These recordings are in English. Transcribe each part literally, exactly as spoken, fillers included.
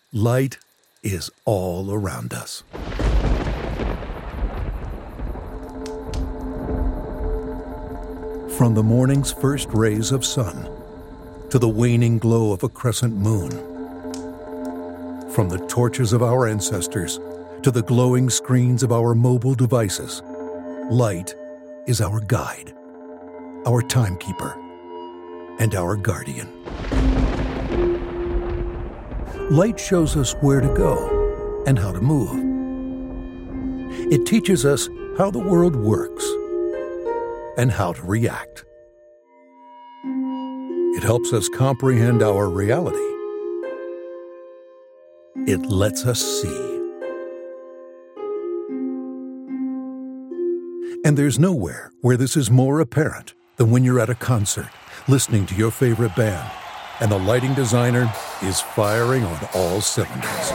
Light is all around us. From the morning's first rays of sun to the waning glow of a crescent moon, from the torches of our ancestors to the glowing screens of our mobile devices, light is our guide, our timekeeper, and our guardian. Light shows us where to go and how to move. It teaches us how the world works and how to react. It helps us comprehend our reality. It lets us see. And there's nowhere where this is more apparent than when you're at a concert, listening to your favorite band, and the lighting designer is firing on all cylinders.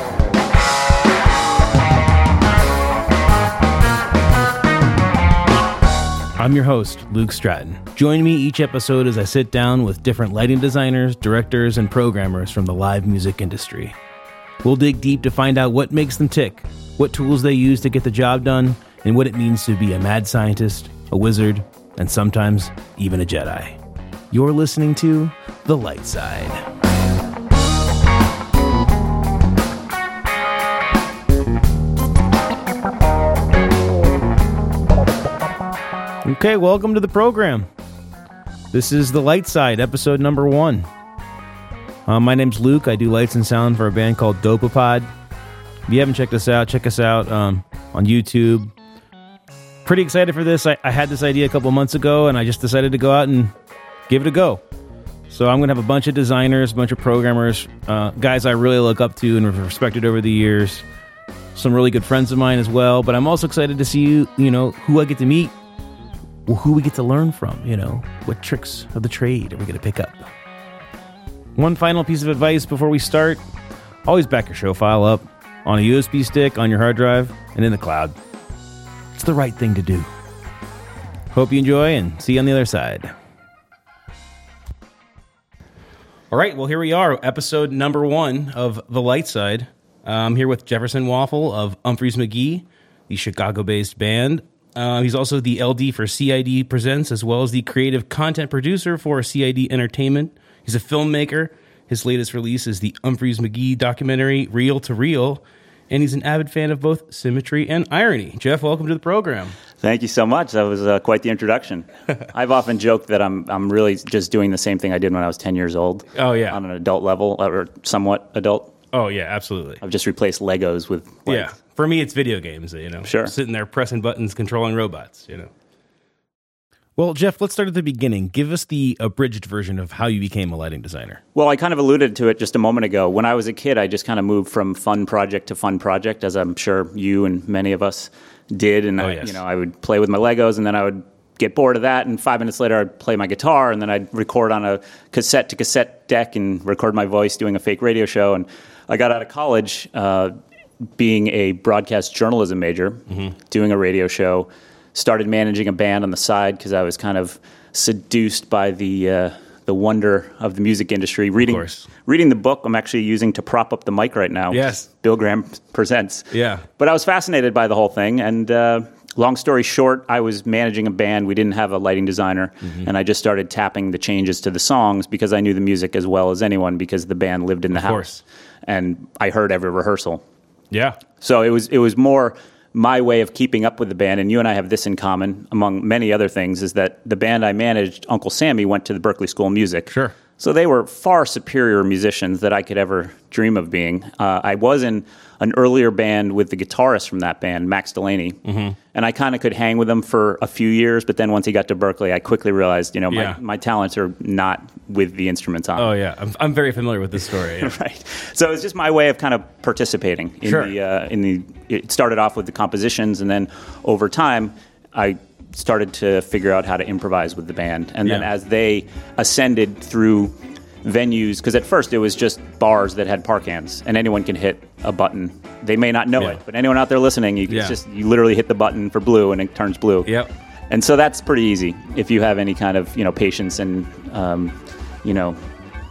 I'm your host, Luke Stratton. Join me each episode as I sit down with different lighting designers, directors, and programmers from the live music industry. We'll dig deep to find out what makes them tick, what tools they use to get the job done, and what it means to be a mad scientist, a wizard, and sometimes even a Jedi. You're listening to The Light Side. Okay, welcome to the program. This is The Light Side, episode number one. Uh, my name's Luke. I do lights and sound for a band called Dopapod. If you haven't checked us out, check us out um, on YouTube. Pretty excited for this. I, I had this idea a couple months ago, and I just decided to go out and give it a go. So I'm going to have a bunch of designers, a bunch of programmers, uh, guys I really look up to and have respected over the years. Some really good friends of mine as well. But I'm also excited to see you, you know, who I get to meet, who we get to learn from, you know, what tricks of the trade are we going to pick up. One final piece of advice before we start: always back your show file up on a U S B stick, on your hard drive, and in the cloud. It's the right thing to do. Hope you enjoy, and see you on the other side. All right, well, here we are, episode number one of The Light Side. Uh, I'm here with Jefferson Waffle of Umphrey's McGee, the Chicago-based band. Uh, he's also the L D for C I D Presents, as well as the creative content producer for C I D Entertainment. He's a filmmaker. His latest release is the Umphrey's McGee documentary, Reel to Reel, and he's an avid fan of both symmetry and irony. Jeff, welcome to the program. Thank you so much. That was uh, quite the introduction. I've often joked that I'm I'm really just doing the same thing I did when I was ten years old. Oh, yeah. On an adult level, or somewhat adult. Oh, yeah, absolutely. I've just replaced Legos with, like, yeah. For me, it's video games, you know. Sure. Sitting there pressing buttons, controlling robots, you know. Well, Jeff, let's start at the beginning. Give us the abridged version of how you became a lighting designer. Well, I kind of alluded to it just a moment ago. When I was a kid, I just kind of moved from fun project to fun project, as I'm sure you and many of us did. And oh, I, yes. you know, I would play with my Legos, and then I would get bored of that, and five minutes later I'd play my guitar, and then I'd record on a cassette to cassette deck and record my voice doing a fake radio show. And I got out of college uh, being a broadcast journalism major, mm-hmm. doing a radio show. Started managing a band on the side because I was kind of seduced by the uh, the wonder of the music industry. Reading, of course. reading the book I'm actually using to prop up the mic right now. Yes. Bill Graham Presents. Yeah. But I was fascinated by the whole thing. And uh, long story short, I was managing a band. We didn't have a lighting designer. Mm-hmm. And I just started tapping the changes to the songs because I knew the music as well as anyone because the band lived in the of house. Course. And I heard every rehearsal. Yeah. So it was it was more my way of keeping up with the band, and you and I have this in common, among many other things, is that the band I managed, Uncle Sammy, went to the Berklee School of Music. Sure. So they were far superior musicians that I could ever dream of being. Uh, I was in an earlier band with the guitarist from that band, Max Delaney, mm-hmm. and I kind of could hang with him for a few years, but then once he got to Berklee, I quickly realized, you know, yeah. my, my talents are not with the instruments on. Oh, yeah. I'm, I'm very familiar with this story. Yeah. Right. So it's just my way of kind of participating in sure. the, uh, in the, it started off with the compositions, and then over time, I started to figure out how to improvise with the band. And then yeah. as they ascended through venues, because at first it was just bars that had park hands, and anyone can hit a button. They may not know yeah. it, but anyone out there listening, you yeah. just you literally hit the button for blue, and it turns blue. Yep. And so that's pretty easy if you have any kind of you know patience and um, you know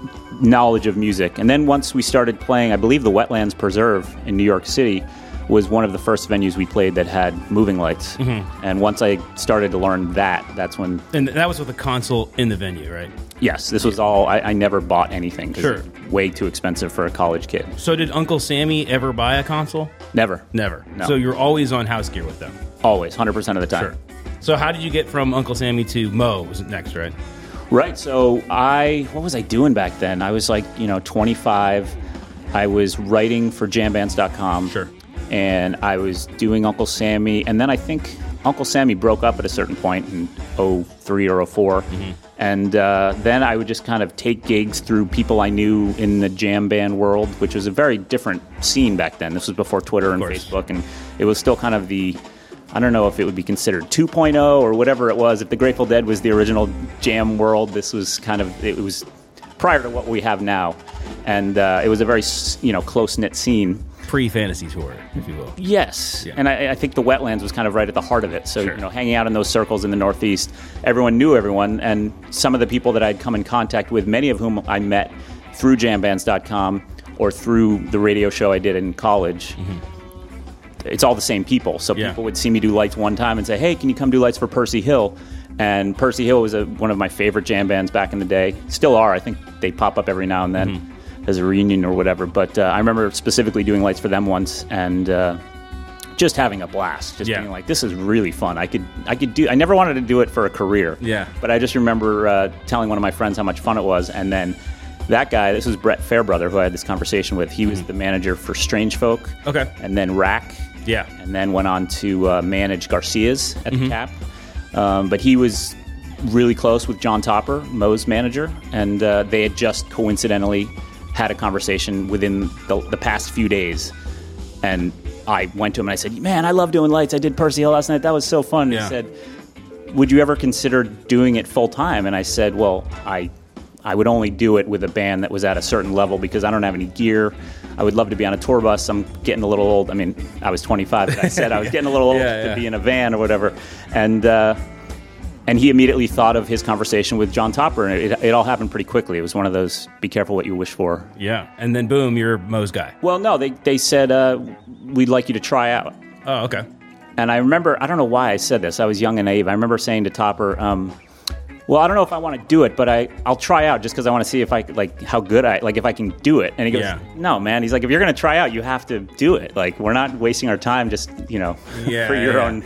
knowledge of music. And then once we started playing, I believe the Wetlands Preserve in New York City was one of the first venues we played that had moving lights. Mm-hmm. And once I started to learn that, that's when... And that was with a console in the venue, right? Yes, this was all... I, I never bought anything. Sure. It was way too expensive for a college kid. So did Uncle Sammy ever buy a console? Never. Never. No. So you're always on house gear with them? Always, one hundred percent of the time. Sure. So how did you get from Uncle Sammy to Mo was next, right? Right, so I... What was I doing back then? I was like, you know, twenty-five. I was writing for jam bands dot com. Sure. And I was doing Uncle Sammy, and then I think Uncle Sammy broke up at a certain point in oh three or oh four, mm-hmm. and uh, then I would just kind of take gigs through people I knew in the jam band world, which was a very different scene back then. This was before Twitter and Facebook, and it was still kind of the, I don't know if it would be considered two point oh or whatever it was. If the Grateful Dead was the original jam world, this was kind of, it was prior to what we have now, and uh, it was a very, you know, close-knit scene. Pre-Fantasy Tour, if you will. Yes, yeah. and I, I think the Wetlands was kind of right at the heart of it. So, sure. you know, hanging out in those circles in the Northeast, everyone knew everyone, and some of the people that I'd come in contact with, many of whom I met through jam bands dot com or through the radio show I did in college. Mm-hmm. It's all the same people. So yeah. people would see me do lights one time and say, hey, can you come do lights for Percy Hill? And Percy Hill was a, one of my favorite jam bands back in the day. Still are. I think they pop up every now and then. Mm-hmm. As a reunion or whatever, but uh, I remember specifically doing lights for them once and uh, just having a blast, just yeah. being like, "This is really fun." I could, I could do. I never wanted to do it for a career, yeah. But I just remember uh, telling one of my friends how much fun it was, and then that guy, this was Brett Fairbrother, who I had this conversation with. He was mm-hmm. the manager for Strange Folk, okay, and then Rack, yeah, and then went on to uh, manage Garcia's at mm-hmm. the Cap. Um, but he was really close with John Topper, Mo's manager, and uh, they had just coincidentally had a conversation within the, the past few days, and I went to him and I said, man, I love doing lights. I did Percy Hill last night. That was so fun. Yeah. He said, would you ever consider doing it full time? And I said, well, I I would only do it with a band that was at a certain level because I don't have any gear. I would love to be on a tour bus. I'm getting a little old. I mean, I was twenty-five, but I said I was getting a little old yeah, to yeah. be in a van or whatever. And uh, And he immediately thought of his conversation with John Topper, and it, it all happened pretty quickly. It was one of those, be careful what you wish for. Yeah, and then boom, you're Mo's guy. Well, no, they, they said, uh, we'd like you to try out. Oh, okay. And I remember, I don't know why I said this. I was young and naive. I remember saying to Topper, um, well, I don't know if I want to do it, but I, I'll try out just because I want to see if I, like, how good I, like, if I can do it. And he goes, yeah. no, man. He's like, if you're going to try out, you have to do it. Like, we're not wasting our time just, you know, yeah, for your yeah. own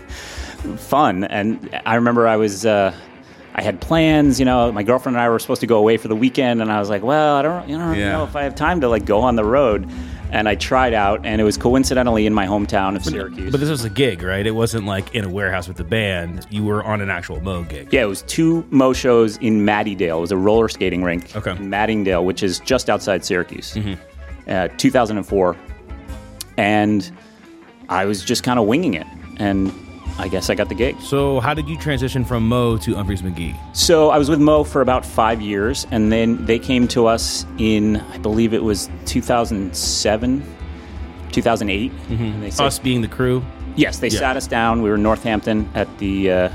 fun. And I remember I was... Uh, I had plans, you know, my girlfriend and I were supposed to go away for the weekend, and I was like, well, I don't, you know, yeah. know if I have time to, like, go on the road. And I tried out, and it was coincidentally in my hometown of Syracuse. But this was a gig, right? It wasn't like in a warehouse with the band. You were on an actual Mo gig. Yeah, it was two Mo shows in Mattydale. It was a roller skating rink okay. in Mattydale, which is just outside Syracuse, mm-hmm. uh, two thousand four. And I was just kind of winging it, and I guess I got the gig. So how did you transition from Mo to Umphrey's McGee? So I was with Mo for about five years, and then they came to us in, I believe it was two thousand seven, two thousand eight. Mm-hmm. And they said, us being the crew? Yes, they yeah. sat us down. We were in Northampton at the, uh,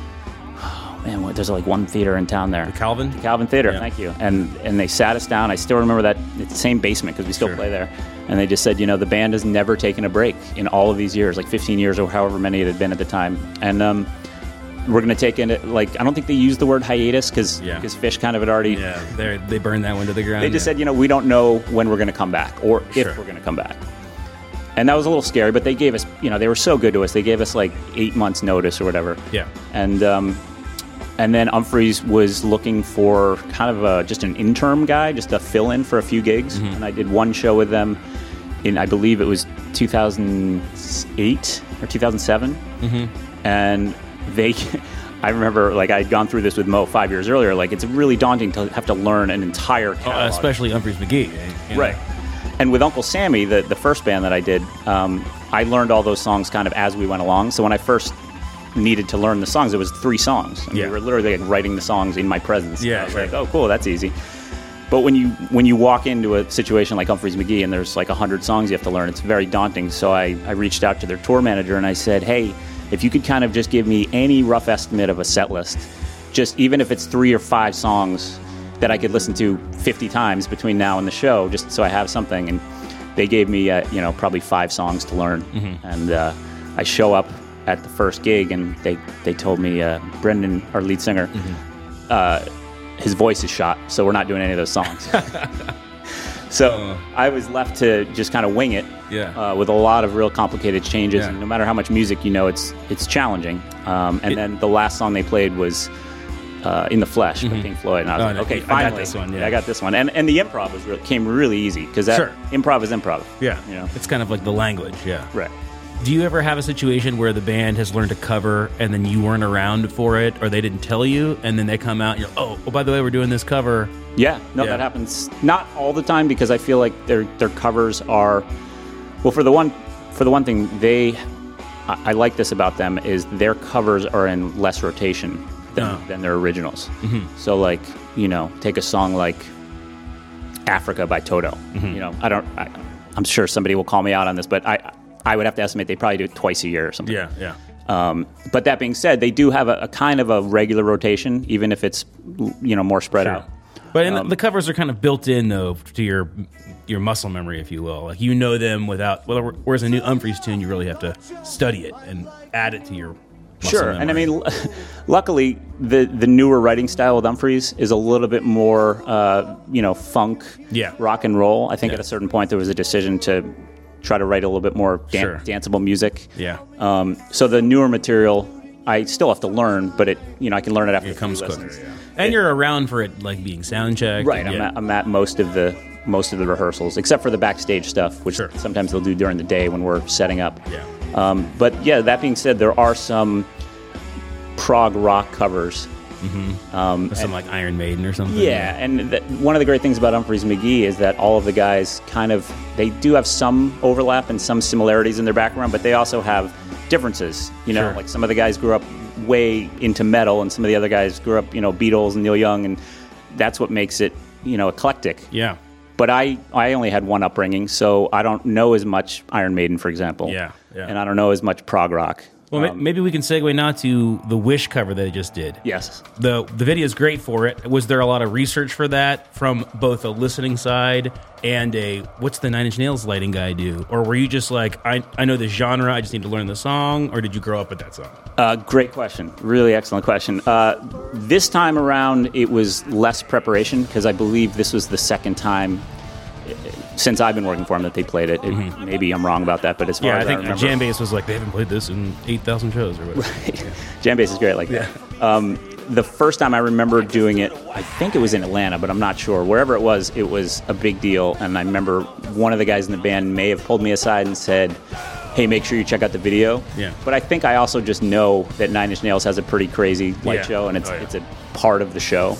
oh man, what, there's like one theater in town there. The Calvin? The Calvin Theater, yeah. thank you. And and they sat us down. I still remember that, it's the same basement because we still sure. play there. And they just said, you know, the band has never taken a break in all of these years, like fifteen years or however many it had been at the time. And um, we're going to take in it, like, I don't think they used the word hiatus because yeah. Fish kind of had already... Yeah, they burned that one to the ground. They just yeah. said, you know, we don't know when we're going to come back or if sure. we're going to come back. And that was a little scary, but they gave us, you know, they were so good to us. They gave us like eight months notice or whatever. Yeah. And um, and then Umphrey's was looking for kind of a, just an interim guy, just a fill-in for a few gigs. Mm-hmm. And I did one show with them in, I believe it was two thousand eight or two thousand seven. Mm-hmm. And they, I remember, like, I had gone through this with Mo five years earlier. Like, it's really daunting to have to learn an entire catalog. Oh, especially Umphrey's McGee. You know? Right. And with Uncle Sammy, the, the first band that I did, um, I learned all those songs kind of as we went along. So when I first needed to learn the songs, it was three songs. And yeah. we were literally like writing the songs in my presence. Yeah, I was sure. like, oh, cool, that's easy. But when you when you walk into a situation like Umphrey's McGee and there's like one hundred songs you have to learn, it's very daunting. So I, I reached out to their tour manager and I said, hey, if you could kind of just give me any rough estimate of a set list, just even if it's three or five songs, that I could listen to fifty times between now and the show, just so I have something. And they gave me, uh, you know, probably five songs to learn. Mm-hmm. And uh, I show up at the first gig, and they, they told me, uh, Brendan, our lead singer, mm-hmm. uh, his voice is shot, so we're not doing any of those songs. So uh, I was left to just kind of wing it, yeah. uh, with a lot of real complicated changes. Yeah. And no matter how much music you know, it's it's challenging. Um, and it, then the last song they played was uh, "In the Flesh" mm-hmm. by Pink Floyd, and I was oh, like, no, okay, I finally, got this one. Yeah. I got this one. And and the improv was real, came really easy because that sure. improv is improv. Yeah, you know, it's kind of like the language. Yeah, right. Do you ever have a situation where the band has learned to cover and then you weren't around for it, or they didn't tell you, and then they come out and you're, oh, oh by the way, we're doing this cover? Yeah, no, yeah. that happens not all the time because I feel like their their covers are, well, for the one for the one thing, they, I, I like this about them is their covers are in less rotation than, oh. than their originals. Mm-hmm. So like, you know, take a song like Africa by Toto. Mm-hmm. You know, I don't, I, I'm sure somebody will call me out on this, but I. I would have to estimate they probably do it twice a year or something. Yeah, yeah. Um, but that being said, they do have a, a kind of a regular rotation, even if it's, you know, more spread sure. out. But um, um, the covers are kind of built in, though, to your your muscle memory, if you will. Like, you know them without, well, whereas a new Umphrey's tune, you really have to study it and add it to your muscle Sure, memory. and I mean, luckily, the, the newer writing style with Umphrey's is a little bit more, uh, you know, funk, yeah. rock and roll. I think yeah. at a certain point there was a decision to try to write a little bit more dan- sure. danceable music. Yeah. Um, so the newer material, I still have to learn, but it, you know, I can learn it after it a comes few quicker. lessons. Yeah. And it, you're around for it, like being sound checked. Right. And, I'm, yeah. at, I'm at most of the most of the rehearsals, except for the backstage stuff, which sure. sometimes they'll do during the day when we're setting up. Yeah. Um, but yeah, that being said, there are some prog rock covers. Mm-hmm. Um, Some like Iron Maiden or something. Yeah, and th- one of the great things about Umphrey's McGee is that all of the guys kind of, they do have some overlap and some similarities in their background, but they also have differences. You know, sure. like some of the guys grew up way into metal, and some of the other guys grew up, you know, Beatles and Neil Young, and that's what makes it, you know, eclectic. Yeah. But I, I only had one upbringing, so I don't know as much Iron Maiden, for example. Yeah, yeah. And I don't know as much prog rock. Well, um, maybe we can segue now to the Wish cover that they just did. Yes. The the video is great for it. Was there a lot of research for that from both a listening side and a, what's the Nine Inch Nails lighting guy do? Or were you just like, I, I know this genre, I just need to learn the song, or did you grow up with that song? Uh, great question. Really excellent question. Uh, this time around, it was less preparation because I believe this was the second time since I've been working for them that they played it. it mm-hmm. Maybe I'm wrong about that, but as far yeah, as I think I remember, Jam Bass was like, they haven't played this in eight thousand shows or whatever. Right. Yeah. Jam Bass is great like yeah. that. Um, the first time I remember doing it, I think it was in Atlanta, but I'm not sure. Wherever it was, it was a big deal, and I remember one of the guys in the band may have pulled me aside and said, hey, make sure you check out the video. Yeah. But I think I also just know that Nine Inch Nails has a pretty crazy light yeah. show, and it's oh, yeah. it's a part of the show.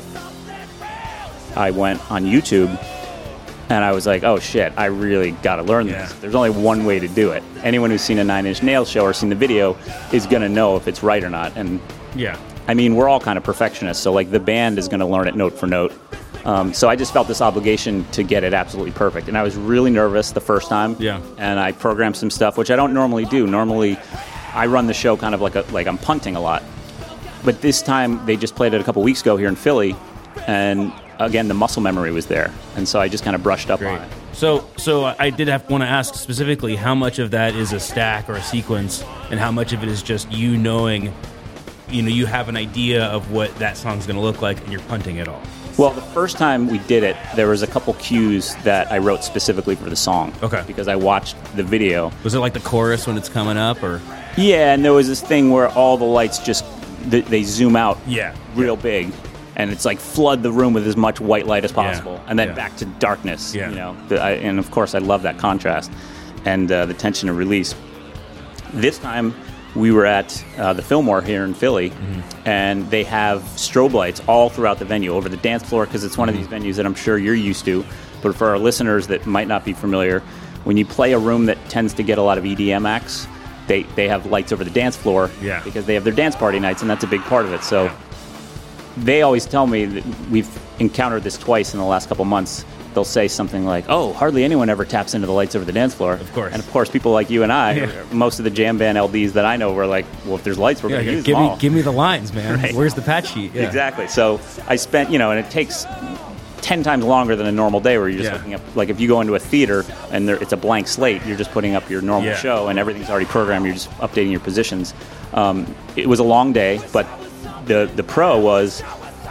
Mm-hmm. I went on YouTube, and I was like, oh, shit, I really got to learn yeah. this. There's only one way to do it. Anyone who's seen a Nine Inch Nails show or seen the video is going to know if it's right or not. And yeah. I mean, we're all kind of perfectionists, so like the band is going to learn it note for note. Um, so I just felt this obligation to get it absolutely perfect. And I was really nervous the first time. Yeah. And I programmed some stuff, which I don't normally do. Normally, I run the show kind of like a, like I'm punting a lot. But this time, they just played it a couple weeks ago here in Philly, and again, the muscle memory was there. And so I just kind of brushed up Great. on it. So, so I did have want to ask specifically how much of that is a stack or a sequence, and how much of it is just you knowing, you know, you have an idea of what that song's going to look like, and you're punting it all. Well, the first time we did it, there was a couple cues that I wrote specifically for the song. Okay. Because I watched the video. Was it like the chorus when it's coming up, or? Yeah, and there was this thing where all the lights just, they, they zoom out yeah. real big. And it's like flood the room with as much white light as possible. Yeah. And then yeah. back to darkness. Yeah. You know, the, I, and of course, I love that contrast and uh, the tension and release. This time, we were at uh, the Fillmore here in Philly, mm-hmm. and they have strobe lights all throughout the venue, over the dance floor, because it's one mm-hmm. of these venues that I'm sure you're used to. But for our listeners that might not be familiar, when you play a room that tends to get a lot of E D M acts, they, they have lights over the dance floor yeah. because they have their dance party nights, and that's a big part of it. So yeah. they always tell me that we've encountered this twice in the last couple months. they'll say something like, "Oh, hardly anyone ever taps into the lights over the dance floor." Of course. And of course, people like you and I, Yeah. most of the jam band L Ds that I know were like, "Well, if there's lights, we're Yeah, going to use give them me all." give me the lines, man. Right. Where's the patch sheet? Yeah. Exactly. So I spent, you know, and it takes ten times longer than a normal day where you're just Yeah. looking up. Like if you go into a theater and there, it's a blank slate, you're just putting up your normal Yeah. show and everything's already programmed. You're just updating your positions. Um, it was a long day, but the the pro was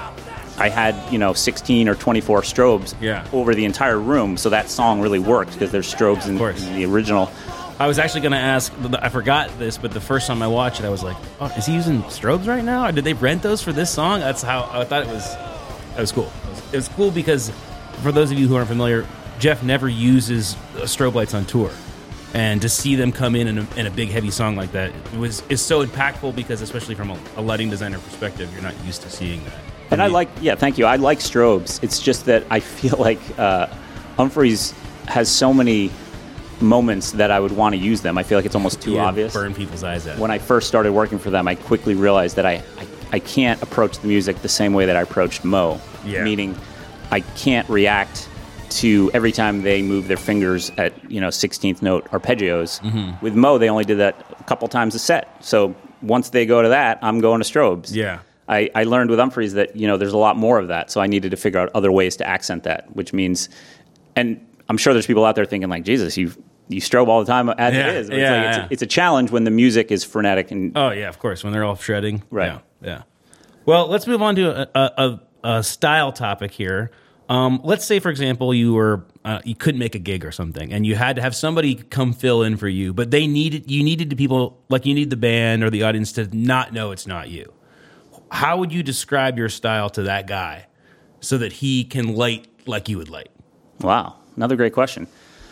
I had, you know, sixteen or twenty-four strobes Yeah. over the entire room, so that song really worked because there's strobes in, course. in the original. I was actually going to ask, I forgot this, but the first time I watched it, I was like, oh, is he using strobes right now? Or did they rent those for this song? That's how I thought it was. It was cool. It was, it was cool because, for those of you who aren't familiar, Jeff never uses uh, strobe lights on tour. And to see them come in in a, in a big, heavy song like that was is so impactful because, especially from a, a lighting designer perspective, you're not used to seeing that. And I like, yeah, thank you. I like strobes. It's just that I feel like uh, Humphreys has so many moments that I would want to use them. I feel like it's almost too Yeah, obvious. burn people's eyes out. When I first started working for them, I quickly realized that I, I, I can't approach the music the same way that I approached Mo. Yeah. Meaning, I can't react to every time they move their fingers at, you know, sixteenth note arpeggios. Mm-hmm. With Mo, they only did that a couple times a set. So once they go to that, I'm going to strobes. Yeah. I, I learned with Humphreys that, you know, there's a lot more of that. So I needed to figure out other ways to accent that, which means, and I'm sure there's people out there thinking like, Jesus, you you strobe all the time as Yeah, it is. But yeah, it's, like, yeah. it's, a, it's a challenge when the music is frenetic and Oh yeah, of course. When they're all shredding, Right. Yeah, yeah. Well, let's move on to a, a, a, a style topic here. Um, let's say, for example, you were uh, you couldn't make a gig or something, and you had to have somebody come fill in for you, but they needed you needed the people like you need the band or the audience to not know it's not you. How would you describe your style to that guy so that he can light like you would light? Wow, another great question.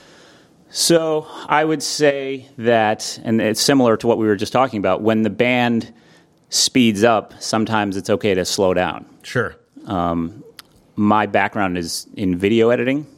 So I would say that, and it's similar to what we were just talking about, when the band speeds up, sometimes it's okay to slow down. Sure. Um, my background is in video editing,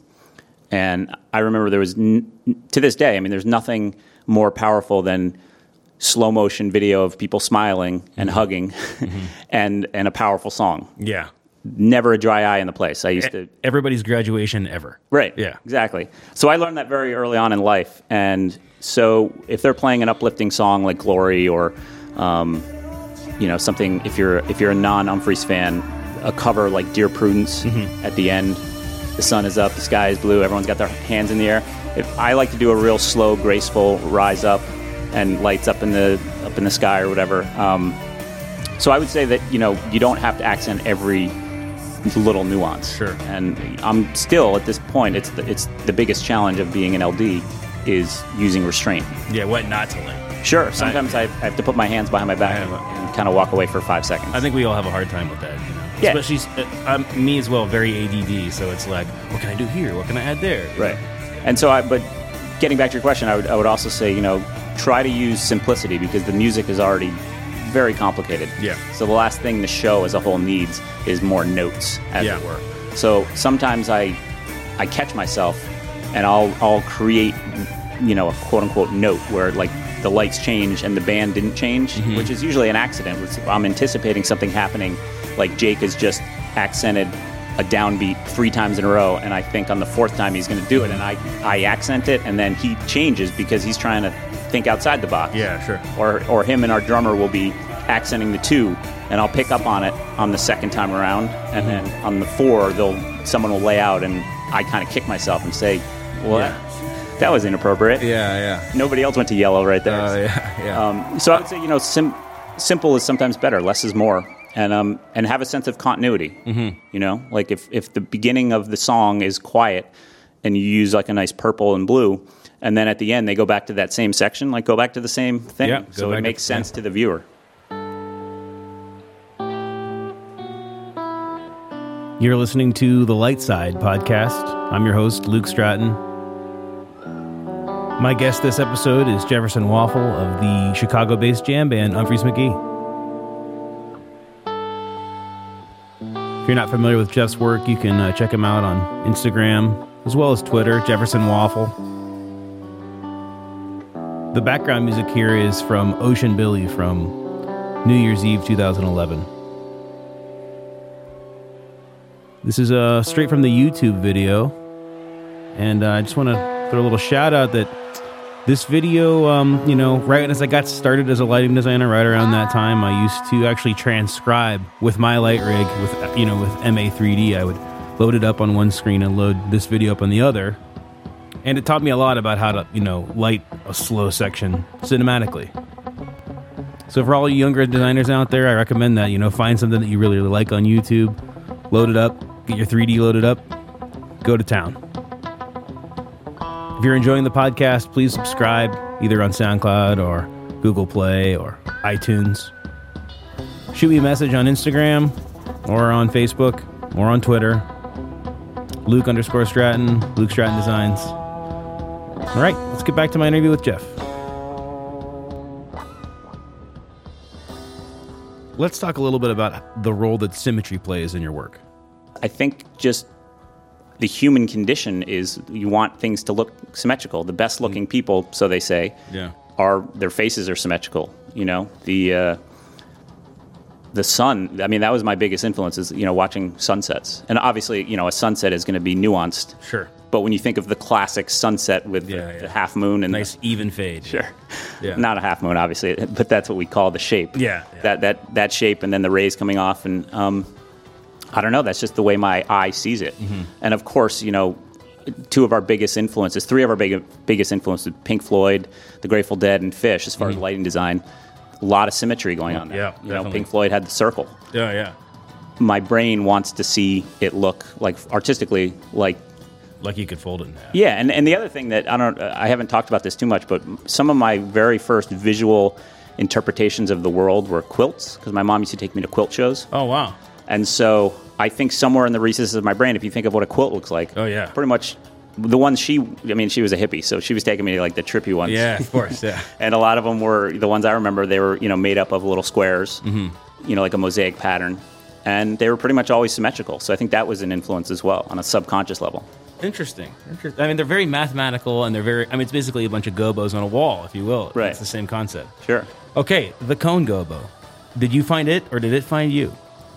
and I remember there was, n- to this day, I mean, there's nothing more powerful than slow motion video of people smiling and Mm-hmm. hugging Mm-hmm. and, and a powerful song. Yeah. Never a dry eye in the place. I used to... Everybody's graduation ever. Right. Yeah. Exactly. So I learned that very early on in life. And so if they're playing an uplifting song like Glory or, um, you know, something, if you're if you're a non-Humphreys fan, a cover like Dear Prudence Mm-hmm. at the end, the sun is up, the sky is blue, everyone's got their hands in the air. If I like to do a real slow, graceful rise up and lights up in the up in the sky or whatever. Um, so I would say that, you know, you don't have to accent every little nuance. Sure. And I'm still at this point. It's the, it's the biggest challenge of being an L D is using restraint. Yeah, what not to light. Sure. Sometimes I, I have to put my hands behind my back I and, have a- and kind of walk away for five seconds. I think we all have a hard time with that. You know? Yeah. Especially uh, um, me as well, very A D D. So it's like, what can I do here? What can I add there? Right. And so I, but getting back to your question, I would I would also say, you know, try to use simplicity because the music is already very complicated. Yeah. So the last thing the show as a whole needs is more notes, as Yeah. it were. So sometimes I I catch myself and I'll I'll create, you know, a quote unquote note where like the lights change and the band didn't change, Mm-hmm. which is usually an accident. Which I'm anticipating something happening, like Jake has just accented a downbeat three times in a row, and I think on the fourth time he's going to do it, and I, I accent it, and then he changes because he's trying to think outside the box. Yeah, sure. Or or him and our drummer will be accenting the two, and I'll pick up on it on the second time around, and then on the four, they'll someone will lay out, and I kind of kick myself and say, well, Yeah. that, that was inappropriate. Yeah, yeah. Nobody else went to yellow right there. Uh, yeah, yeah. Um, so I would say, you know, sim- simple is sometimes better. Less is more. And um, and have a sense of continuity. Mm-hmm. You know, like if, if the beginning of the song is quiet and you use like a nice purple and blue, and then at the end they go back to that same section, like go back to the same thing. Yeah, go so back it makes to- sense yeah. to the viewer. You're listening to the Light Side podcast. I'm your host, Luke Stratton. My guest this episode is Jefferson Waffle of the Chicago-based jam band Humphreys McGee. If you're not familiar with Jeff's work, you can uh, check him out on Instagram as well as Twitter, Jefferson Waffle. The background music here is from Ocean Billy from New Year's Eve two thousand eleven. This is uh, straight from the YouTube video And uh, I just want to throw a little shout out that this video, um, you know, right as I got started as a lighting designer, right around that time, I used to actually transcribe with my light rig, with you know, with M A three D. I would load it up on one screen and load this video up on the other. And it taught me a lot about how to, you know, light a slow section cinematically. So for all you younger designers out there, I recommend that, you know, find something that you really, really like on YouTube, load it up, get your three D loaded up, go to town. If you're enjoying the podcast, please subscribe either on SoundCloud or Google Play or iTunes. Shoot me a message on Instagram or on Facebook or on Twitter. Luke underscore Stratton, Luke Stratton Designs. All right, let's get back to my interview with Jeff. Let's talk a little bit about the role that symmetry plays in your work. I think just the human condition is you want things to look symmetrical. The best looking people, so they say, Yeah. are their faces are symmetrical. You know, the uh, the sun. I mean, that was my biggest influence is, you know, watching sunsets. And obviously, you know, a sunset is going to be nuanced. Sure. But when you think of the classic sunset with Yeah, the, yeah. the half moon and Nice the, even fade. sure, Yeah. not a half moon, obviously, but that's what we call the shape. Yeah, yeah. That that that shape, and then the rays coming off, and um, I don't know. That's just the way my eye sees it. Mm-hmm. And of course, you know, two of our biggest influences, three of our big, biggest influences: Pink Floyd, The Grateful Dead, and Fish. As far Mm-hmm. as lighting design, a lot of symmetry going on there. Yeah, you know, definitely. Pink Floyd had the circle. Yeah, yeah. My brain wants to see it look like artistically like. Like you could fold it in half. Yeah, and, and the other thing that I don't, I haven't talked about this too much, but some of my very first visual interpretations of the world were quilts, because my mom used to take me to quilt shows. Oh, wow. And so I think somewhere in the recesses of my brain, if you think of what a quilt looks like, Oh, yeah. pretty much the ones she, I mean, she was a hippie, so she was taking me to like the trippy ones. Yeah, of course, yeah. And a lot of them were, the ones I remember, they were, you know, made up of little squares, Mm-hmm. you know, like a mosaic pattern. And they were pretty much always symmetrical. So I think that was an influence as well on a subconscious level. Interesting. Interesting. I mean, they're very mathematical, and they're very, I mean, it's basically a bunch of gobos on a wall, if you will. Right. It's the same concept. Sure. Okay, the cone gobo. Did you find it, or did it find you?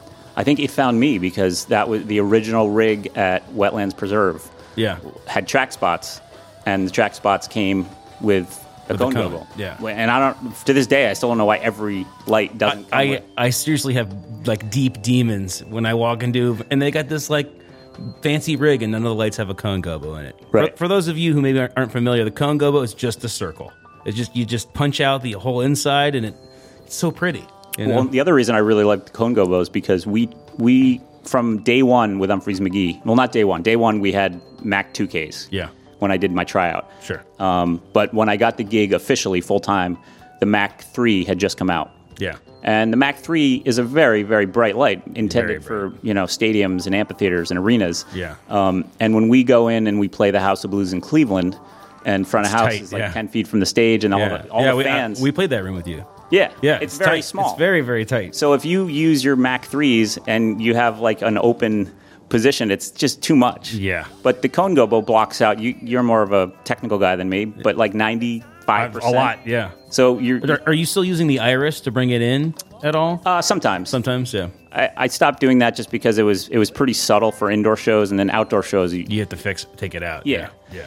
I think it found me because that was the original rig at Wetlands Preserve. Yeah. Had track spots, and the track spots came with a With the cone cone, gobo. yeah. And I don't, to this day, I still don't know why every light doesn't come I, with. I seriously have, like, deep demons when I walk into, and they got this, like, fancy rig, and none of the lights have a cone gobo in it. Right. For, for those of you who maybe aren't, aren't familiar, the cone gobo is just a circle. It's just, you just punch out the whole inside, and it, it's so pretty. You know? Well, the other reason I really like the cone gobo is because we, we, from day one with Humphreys McGee, well, not day one, day one we had Mac two Ks. Yeah. When I did my tryout. Sure. Um, but when I got the gig officially full time, the Mac three had just come out. Yeah. And the Mac three is a very, very bright light intended Very for, you know, stadiums and amphitheaters and arenas. Yeah. Um, and when we go in and we play the House of Blues in Cleveland, and front of It's house tight, is like yeah. ten feet from the stage, and all Yeah. the, all yeah, the we, fans. I, we played that room with you. yeah, Yeah. it's, very tight. small. It's very, very tight. So if you use your Mac threes and you have like an open position, it's just too much. Yeah. But the cone gobo blocks out. You, you're more of a technical guy than me, but like ninety-five A percent. lot, yeah. So you're Are, are you still using the iris to bring it in at all? uh, sometimes. Sometimes, yeah. I, I stopped doing that just because it was it was pretty subtle for indoor shows, and then outdoor shows. You, You have to fix, take it out. Yeah. Yeah.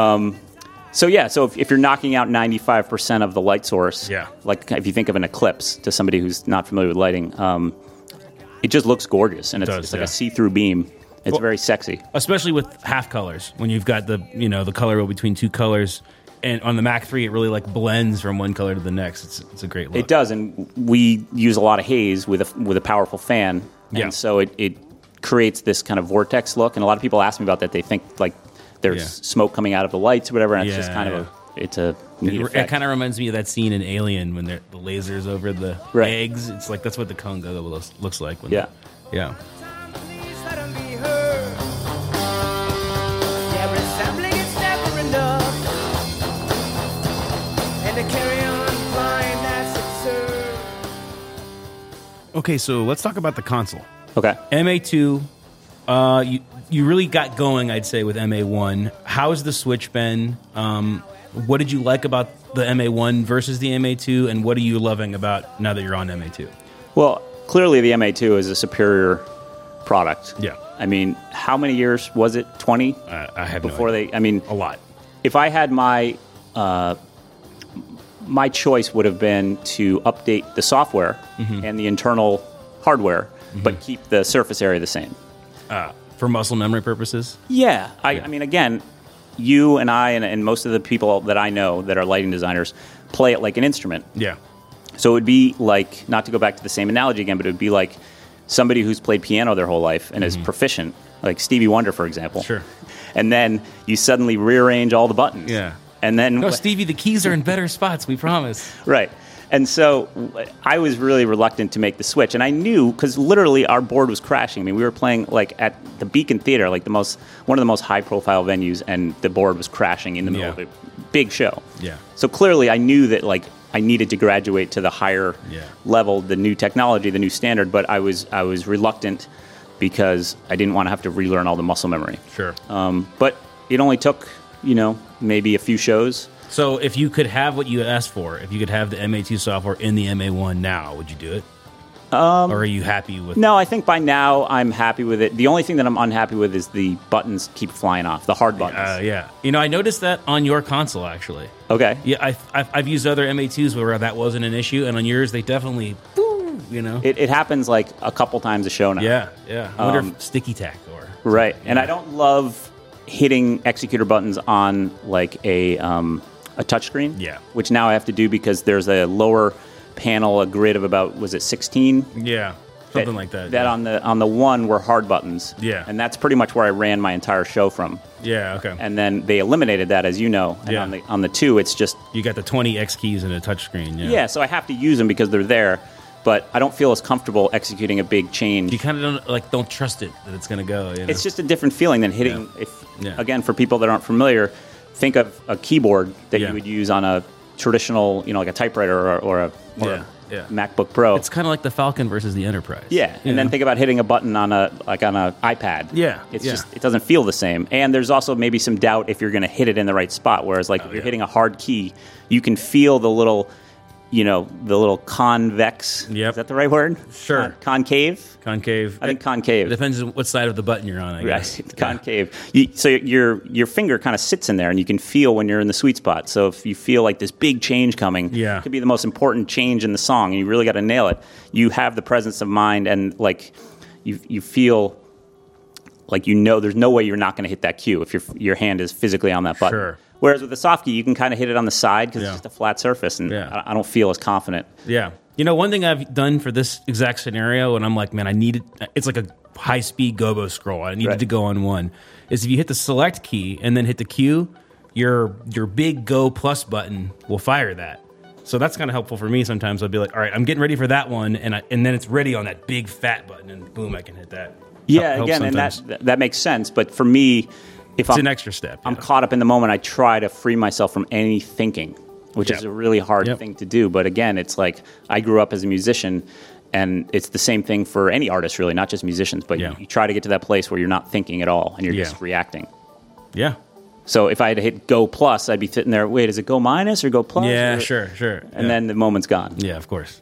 so yeah, so if, if you're knocking out ninety-five percent of the light source, Yeah. like if you think of an eclipse to somebody who's not familiar with lighting, um, it just looks gorgeous, and it's, does, it's like yeah. a see-through beam. It's Well- very sexy. Especially with half colors, when you've got the, you know, the color wheel between two colors. And on the Mac three, it really like blends from one color to the next. It's it's a great look. It does, and we use a lot of haze with a with a powerful fan, and Yeah. so it, it creates this kind of vortex look. And a lot of people ask me about that. They think like there's Yeah. smoke coming out of the lights or whatever, and it's just Yeah, kind yeah. of a it's a neat It, it effect. kind of reminds me of that scene in Alien when they're- the lasers over the Right. eggs. It's like that's what the cone gobo looks, looks like. When Yeah. yeah. Please let 'em be heard. Yeah, resembling it's never enough. And to carry on flying, that's absurd. Okay, so let's talk about the console. Okay. M A two, uh, you you really got going, I'd say, with M A one. How's the switch been? Um, what did you like about the M A one versus the M A two, and what are you loving about now that you're on M A two? Well, clearly the M A two is a superior product. Yeah. I mean, how many years was it? twenty? Uh, I have before no they. I mean, a lot. If I had my uh, my choice would have been to update the software mm-hmm. and the internal hardware, mm-hmm. but keep the surface area the same. Uh, for muscle memory purposes? Yeah. I, yeah. I mean, again, you and I and, and most of the people that I know that are lighting designers play it like an instrument. Yeah. So it would be like, not to go back to the same analogy again, but it would be like somebody who's played piano their whole life and mm-hmm. is proficient, like Stevie Wonder, for example. Sure. And then you suddenly rearrange all the buttons. Yeah. And then no, Stevie, the keys are in better spots, we promise. Right. And so I was really reluctant to make the switch. And I knew, because literally our board was crashing. I mean, we were playing like at the Beacon Theater, like the most one of the most high-profile venues, and the board was crashing in the middle yeah. of a big show. Yeah. So clearly I knew that like I needed to graduate to the higher yeah. level, the new technology, the new standard, but I was I was reluctant because I didn't want to have to relearn all the muscle memory. Sure. Um, but it only took, you know, maybe a few shows. So if you could have what you asked for, if you could have the M A two software in the M A one now, would you do it? Um, or are you happy with it? No, I think by now I'm happy with it. The only thing that I'm unhappy with is the buttons keep flying off, the hard buttons. Uh, yeah. You know, I noticed that on your console, actually. Okay. Yeah, I, I've, I've used other M A twos where that wasn't an issue, and on yours, they definitely, boom, you know. It, it happens like a couple times a show now. Yeah, yeah. I wonder Um, if sticky tack or... Right. Yeah. And I don't love hitting executor buttons on like a um, a touchscreen. Yeah. Which now I have to do because there's a lower panel, a grid of about, was it sixteen? Yeah. Something like that. That yeah. on the on the one were hard buttons. Yeah. And that's pretty much where I ran my entire show from. Yeah, okay. And then they eliminated that, as you know. And Yeah. on the on the two, it's just You got the twenty X keys and a touchscreen, yeah. yeah. So I have to use them because they're there, but I don't feel as comfortable executing a big change. You kind of don't, like, don't trust it that it's going to go, you know? It's just a different feeling than hitting. Yeah. If Yeah. again, for people that aren't familiar, think of a keyboard that Yeah. you would use on a traditional, you know, like a typewriter or, or a or Yeah, a yeah. MacBook Pro. It's kind of like the Falcon versus the Enterprise. Yeah, you and then know? think about hitting a button on a like on an iPad. Yeah, it's yeah. just it doesn't feel the same. And there's also maybe some doubt if you're going to hit it in the right spot. Whereas like Oh, if you're yeah. hitting a hard key, you can feel the little, you know, the little convex. Yep. Is that the right word? Sure. Con- concave. Concave. I think concave. It depends on what side of the button you're on, I guess. Right, concave. You, so your your finger kind of sits in there, and you can feel when you're in the sweet spot. So if you feel like this big change coming, Yeah. it could be the most important change in the song, and you really got to nail it. You have the presence of mind, and like you you feel like you know there's no way you're not going to hit that cue if your your hand is physically on that button. Sure. Whereas with the soft key, you can kind of hit it on the side because Yeah. it's just a flat surface, and Yeah. I, I don't feel as confident. Yeah. You know, one thing I've done for this exact scenario, and I'm like, man, I needed, it's like a high-speed gobo scroll. I needed Right. to go on one, is if you hit the select key and then hit the Q, your your big go plus button will fire that. So that's kind of helpful for me sometimes. I'll be like, all right, I'm getting ready for that one, and I, and then it's ready on that big fat button, and boom, I can hit that. Yeah, Helps again, and sometimes. that that makes sense. But for me, if It's I'm an extra step. I'm yeah. caught up in the moment, I try to free myself from any thinking, which Yep. is a really hard Yep. thing to do. But again, it's like I grew up as a musician, and it's the same thing for any artist, really, not just musicians. But Yeah. you, you try to get to that place where you're not thinking at all, and you're Yeah. just reacting. Yeah. So if I had to hit go plus, I'd be sitting there, wait, is it go minus or go plus? Yeah, Or- sure, sure. And yeah. then the moment's gone. Yeah, of course.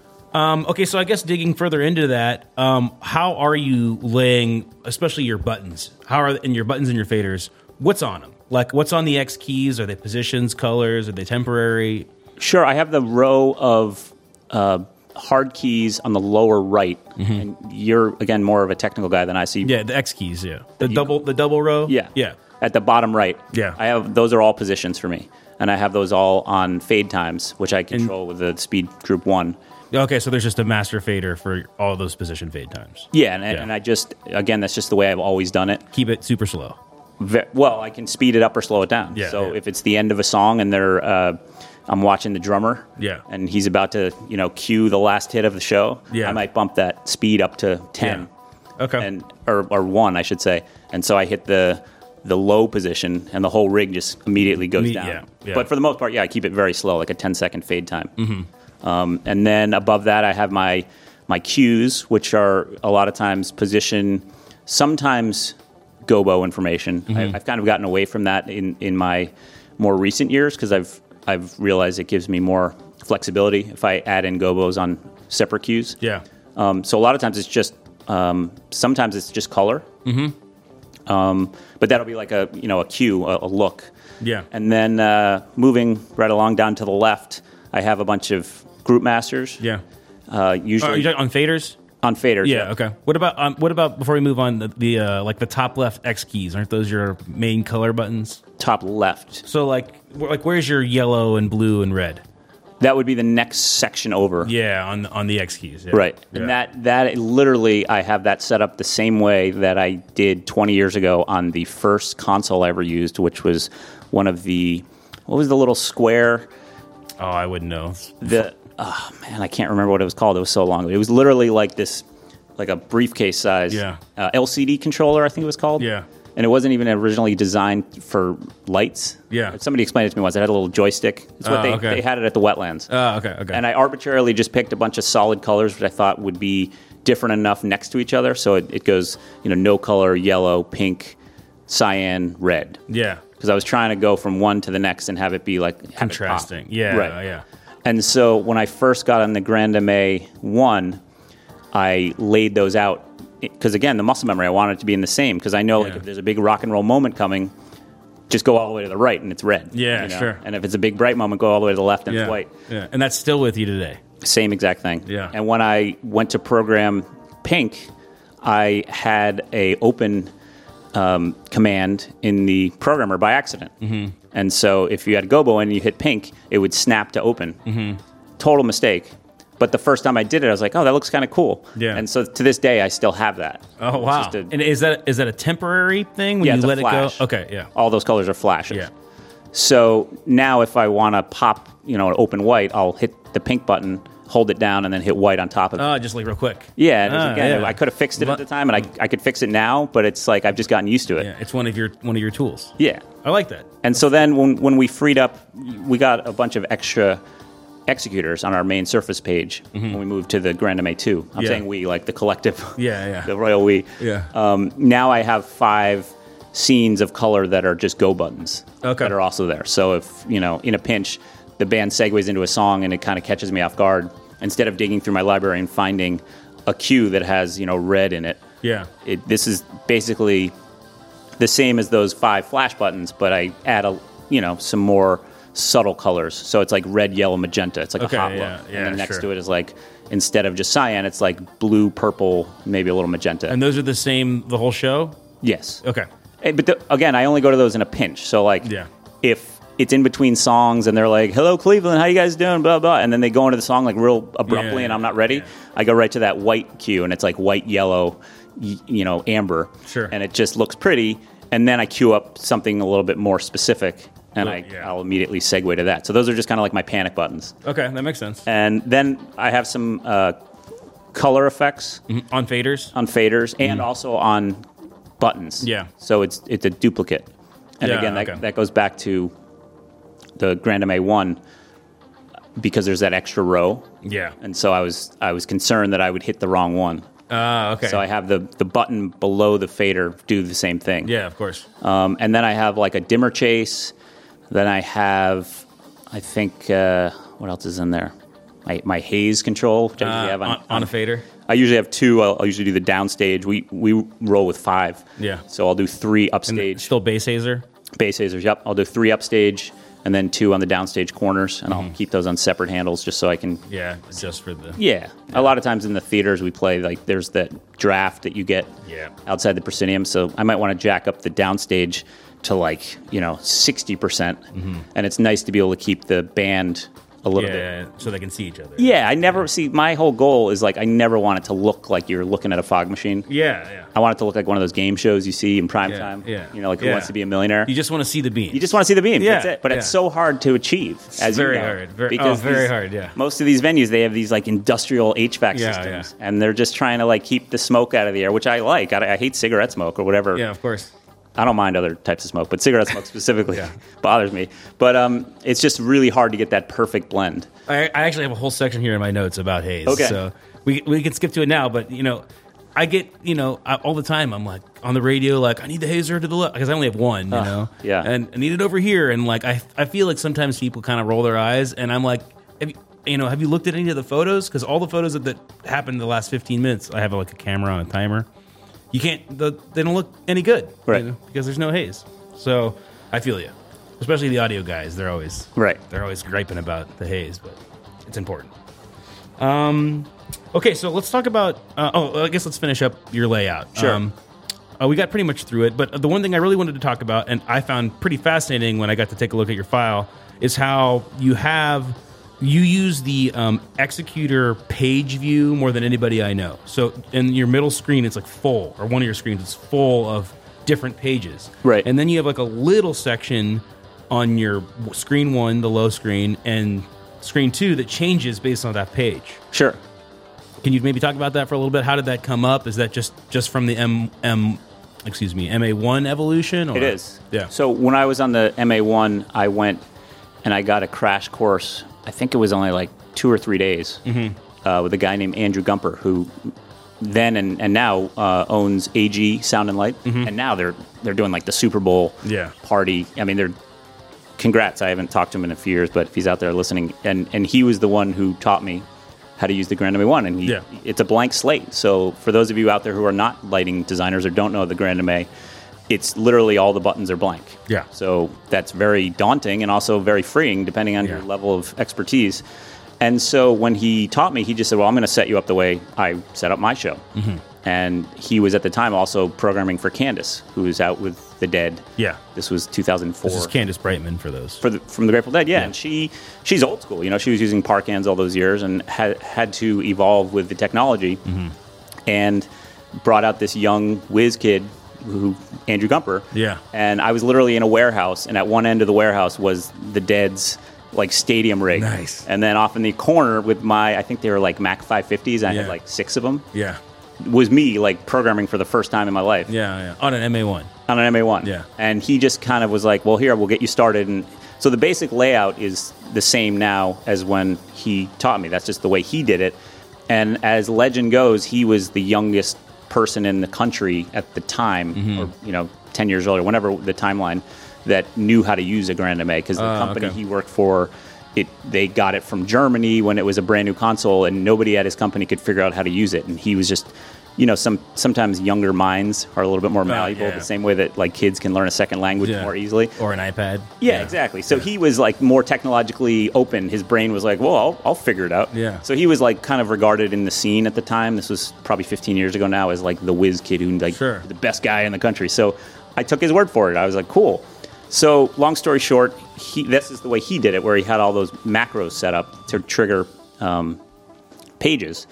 Um, okay, so I guess digging further into that, um, how are you laying, especially your buttons? How are and your buttons and your faders? What's on them? Like, what's on the X keys? Are they positions, colors? Are they temporary? Sure, I have the row of uh, hard keys on the lower right, and you're again more of a technical guy than I. So you, Yeah, the X keys. Yeah, the double, the double row. yeah, yeah. At the bottom right, Yeah. I have those are all positions for me, and I have those all on fade times, which I control with the Speed Group One. Okay, so there's just a master fader for all those position fade times. Yeah, and, Yeah. and I just again that's just the way I've always done it. Keep it super slow. Ve- well, I can speed it up or slow it down. Yeah, so yeah. if it's the end of a song and they're, uh, I'm watching the drummer. Yeah. And he's about to, you know, cue the last hit of the show. Yeah. I might bump that speed up to ten. Okay. And or or one, I should say. And so I hit the the low position, and the whole rig just immediately goes Me- down. yeah, yeah. But for the most part, yeah, I keep it very slow, like a ten second fade time. Mm-hmm. Um, and then above that, I have my my cues, which are a lot of times position, sometimes gobo information. Mm-hmm. I, I've kind of gotten away from that in, in my more recent years because I've I've realized it gives me more flexibility if I add in gobos on separate cues. Yeah. Um, so a lot of times it's just Um, sometimes it's just color. Mm-hmm. Um, but that'll be like a you know a cue, a, a look. Yeah. And then uh, moving right along down to the left, I have a bunch of group masters. Yeah. Uh, Oh, usually are you talking on faders? on faders. Yeah. Okay. What about um, what about before we move on the, the uh, like the top left X keys? Aren't those your main color buttons? Top left. So like wh- like where's your yellow and blue and red? That would be the next section over. Yeah, on on the X keys. Yeah. Right. Yeah. And that, that literally, I have that set up the same way that I did twenty years ago on the first console I ever used, which was one of the, what was the little square? Oh, I wouldn't know. The, oh man, I can't remember what it was called. It was so long ago. It was literally like this, like a briefcase size Yeah. uh, L C D controller, I think it was called. Yeah. And it wasn't even originally designed for lights. Yeah. Somebody explained it to me once. It had a little joystick. It's what Oh, they, okay. they had it at the wetlands. Oh, okay, okay. And I arbitrarily just picked a bunch of solid colors, which I thought would be different enough next to each other. So it, it goes, you know, no color, yellow, pink, cyan, red. yeah. Because I was trying to go from one to the next and have it be like have it pop. Contrasting. Yeah, Right. yeah. And so when I first got on the Grand M A one, I laid those out because again, the muscle memory, I wanted it to be in the same because I know like Yeah. if there's a big rock and roll moment coming, just go all the way to the right and it's red. Yeah, you know? sure. And if it's a big bright moment, go all the way to the left and Yeah. it's white. Yeah. And that's still with you today. Same exact thing. Yeah. And when I went to program Pink, I had a open um, command in the programmer by accident. Mm-hmm. And so if you had Gobo and you hit Pink, it would snap to open. Mm-hmm. Total mistake. But the first time I did it, I was like, oh, that looks kind of cool. Yeah. And so to this day, I still have that. Oh It's wow! just a- and is that is that a temporary thing when Yeah, you it's a let flash. it go? Okay, yeah, all those colors are flashes. yeah, So now if I want to pop, you know, an open white, I'll hit the pink button, hold it down, and then hit white on top of it. oh, just like real quick. Yeah, and it was- Ah, again, yeah. I could have fixed it Lo- at the time, and I, I could fix it now, but it's like I've just gotten used to it. Yeah, it's one of your one of your tools. Yeah. I like that. And so then when, when we freed up, we got a bunch of extra executors on our main Surface page when we moved to the Grand M A two. I'm Mm-hmm. Yeah. saying we, like the collective, Yeah, yeah. the royal we. Yeah. Um, now I have five scenes of color that are just go buttons Okay. that are also there. So if, you know, in a pinch, the band segues into a song and it kind of catches me off guard, instead of digging through my library and finding a cue that has, you know, red in it, Yeah, it, this is basically the same as those five flash buttons, but I add a you know some more subtle colors. So it's like red, yellow, magenta. It's like Okay, a hot yeah, look. yeah, and then next sure. to it is like instead of just cyan, it's like blue, purple, maybe a little magenta. and those are the same the whole show. yes. Okay. Eh, But the, again, I only go to those in a pinch. So like Yeah. if it's in between songs and they're like, "Hello, Cleveland, how you guys doing?" Blah blah, and then they go into the song like real abruptly, Yeah, and I'm not ready. yeah. I go right to that white cue, and it's like white, yellow, y- you know, amber. Sure. And it just looks pretty. And then I cue up something a little bit more specific, and Well, I yeah. I'll immediately segue to that. So those are just kind of like my panic buttons. Okay, that makes sense. And then I have some uh, color effects Mhm. On faders. on faders and also on buttons. Mm-hmm. Yeah. So it's it's a duplicate. And Yeah, again, that, okay. that goes back to the Grand M A one because there's that extra row. Yeah. And so I was I was concerned that I would hit the wrong one. Uh, okay. So I have the, the button below the fader do the same thing. yeah, of course. Um, and then I have like a dimmer chase. Then I have, I think, uh, what else is in there? My, my haze control, which I usually Uh, have on, on, on a fader. I usually have two. I'll, I'll usually do the downstage. We we roll with five. Yeah. So I'll do three And upstage still bass hazer. bass hazers. Yep. I'll do three upstage and then two on the downstage corners, and Mm-hmm. I'll keep those on separate handles just so I can. Yeah, just for the. Yeah. A lot of times in the theaters we play like there's that draft that you get Yeah. outside the proscenium. So I might want to jack up the downstage to like you know sixty percent, and it's nice to be able to keep the band a little bit. Yeah, so they can see each other. Yeah, I never see. My whole goal is like I never want it to look like you're looking at a fog machine. Yeah, yeah. I want it to look like one of those game shows you see in prime Yeah, time. yeah. You know, like Who Yeah. Wants to Be a Millionaire. You just want to see the beam. You just want to see the beam. Yeah, That's it. But it's yeah. so hard to achieve. As very you know, hard. Very- because oh, very these- hard, yeah. Most of these venues they have these like industrial H V A C Yeah, systems, yeah. and they're just trying to like keep the smoke out of the air, which I like. I, I hate cigarette smoke or whatever. Yeah, of course. I don't mind other types of smoke, but cigarette smoke specifically Yeah. bothers me. But um, it's just really hard to get that perfect blend. I, I actually have a whole section here in my notes about haze. Okay. So we we can skip to it now, but you know, I get you know I, all the time. I'm like on the radio, like I need the hazer to the left because I only have one, you Uh, know. yeah. And I need it over here, and like I I feel like sometimes people kind of roll their eyes, and I'm like, have you, you know, have you looked at any of the photos? Because all the photos that, that happened in the last fifteen minutes, I have like a camera on a timer. You can't, the, they don't look any good. Right. You know, because there's no haze. So I feel you. Especially the audio guys. They're always, Right. They're always griping about the haze, but it's important. Um, okay, so let's talk about, uh, oh, I guess let's finish up your layout. Sure. Um, uh, we got pretty much through it, but the one thing I really wanted to talk about, and I found pretty fascinating when I got to take a look at your file, is how you have... You use the um, Executor page view more than anybody I know. So in your middle screen, it's like full, or one of your screens, it's full of different pages. Right. And then you have like a little section on your screen one, the low screen, and screen two that changes based on that page. Sure. Can you maybe talk about that for a little bit? How did that come up? Is that just, just from the M M, excuse me, M A one evolution? Or? It is. Yeah. So when I was on the M A one, I went and I got a crash course. I think it was only like two or three days mm-hmm. uh, with a guy named Andrew Gumper, who then and, and now uh, owns A G Sound and Light, mm-hmm. and now they're they're doing like the Super Bowl yeah. party. I mean, they're congrats. I haven't talked to him in a few years, but if he's out there listening, and and he was the one who taught me how to use the Grand M A one, and he, yeah. it's a blank slate. So for those of you out there who are not lighting designers or don't know the Grand M A, it's literally all the buttons are blank. Yeah. So that's very daunting and also very freeing depending on yeah. your level of expertise. And so when he taught me, he just said, well, I'm going to set you up the way I set up my show. Mm-hmm. And he was at the time also programming for Candace, who was out with The Dead. Yeah. This was two thousand four. This is Candace Brightman for those. For the, from the Grateful Dead, yeah. yeah. And she she's old school. You know, she was using Parkans all those years and had, had to evolve with the technology mm-hmm. and brought out this young whiz kid who Andrew Gumper. Yeah. And I was literally in a warehouse, and at one end of the warehouse was the Dead's like stadium rig. Nice. And then off in the corner with my, I think they were like Mac five fifties. I yeah. had like six of them. Yeah. Was me like programming for the first time in my life. Yeah, yeah. On an M A one. On an M A one. Yeah. And he just kind of was like, well, here, we'll get you started. And so the basic layout is the same now as when he taught me. That's just the way he did it. And as legend goes, he was the youngest person in the country at the time, mm-hmm. or you know, ten years old, or whenever the timeline, that knew how to use a Grand M A, because the uh, company okay. he worked for, it they got it from Germany when it was a brand new console, and nobody at his company could figure out how to use it, and he was just, you know, some sometimes younger minds are a little bit more malleable, uh, yeah. the same way that like kids can learn a second language yeah. more easily, or an iPad. Yeah, yeah. exactly. So yeah. he was like more technologically open. His brain was like, well, I'll, I'll figure it out. Yeah. So he was like kind of regarded in the scene at the time. This was probably fifteen years ago now, as like the whiz kid who like sure. the best guy in the country. So I took his word for it. I was like, cool. So long story short, he, this is the way he did it, where he had all those macros set up to trigger um, pages.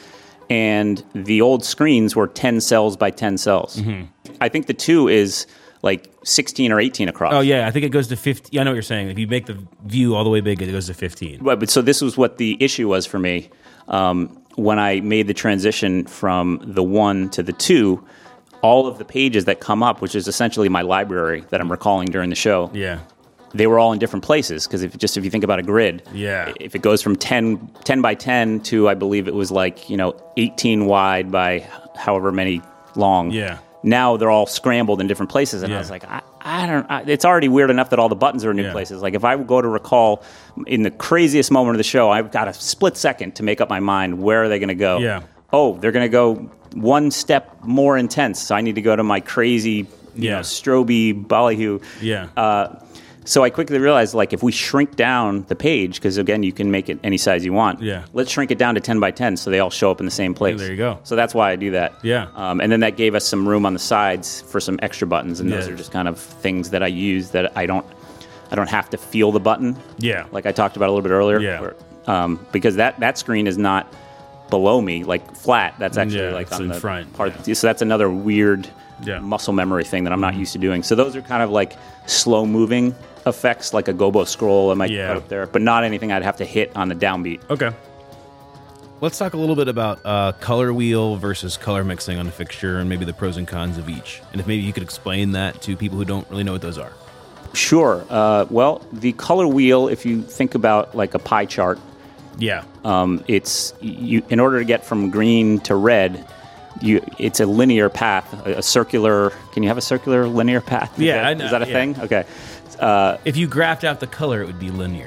And the old screens were ten cells by ten cells. Mm-hmm. I think the two is like sixteen or eighteen across. Oh, yeah. I think it goes to fifteen. Yeah, I know what you're saying. If you make the view all the way big, it goes to fifteen. Right, but so this was what the issue was for me. Um, when I made the transition from the one to the two, all of the pages that come up, which is essentially my library that I'm recalling during the show, yeah, they were all in different places. Because if just if you think about a grid, yeah, if it goes from ten, ten by ten to, I believe it was like, you know, eighteen wide by however many long, yeah, now they're all scrambled in different places. And yeah. I was like, I, I don't. I, it's already weird enough that all the buttons are in new yeah. places. Like if I go to recall in the craziest moment of the show, I've got a split second to make up my mind. Where are they going to go? Yeah. Oh, they're going to go one step more intense. So I need to go to my crazy, you yeah. know, stroby ballyhoo. Yeah. Uh, so I quickly realized, like, if we shrink down the page, because again, you can make it any size you want. Yeah. Let's shrink it down to ten by ten, so they all show up in the same place. Yeah, there you go. So that's why I do that. Yeah. Um, and then that gave us some room on the sides for some extra buttons, and yeah. those are just kind of things that I use that I don't, I don't have to feel the button. Yeah. Like I talked about a little bit earlier. Yeah. Where, um, because that that screen is not below me, like flat. That's actually yeah, like on in the front. part. Yeah. So that's another weird yeah. muscle memory thing that I'm not used to doing. So those are kind of like slow moving effects, like a gobo scroll I might yeah. put up there, but not anything I'd have to hit on the downbeat. Okay. Let's talk a little bit about uh, color wheel versus color mixing on the fixture, and maybe the pros and cons of each. And if maybe you could explain that to people who don't really know what those are. Sure. Uh, well, the color wheel, if you think about like a pie chart, yeah, um, it's you. In order to get from green to red, you it's a linear path, a, a circular. Can you have a circular linear path? Is yeah, that, I know, is that a yeah. thing? Okay. Uh, if you graphed out the color, it would be linear.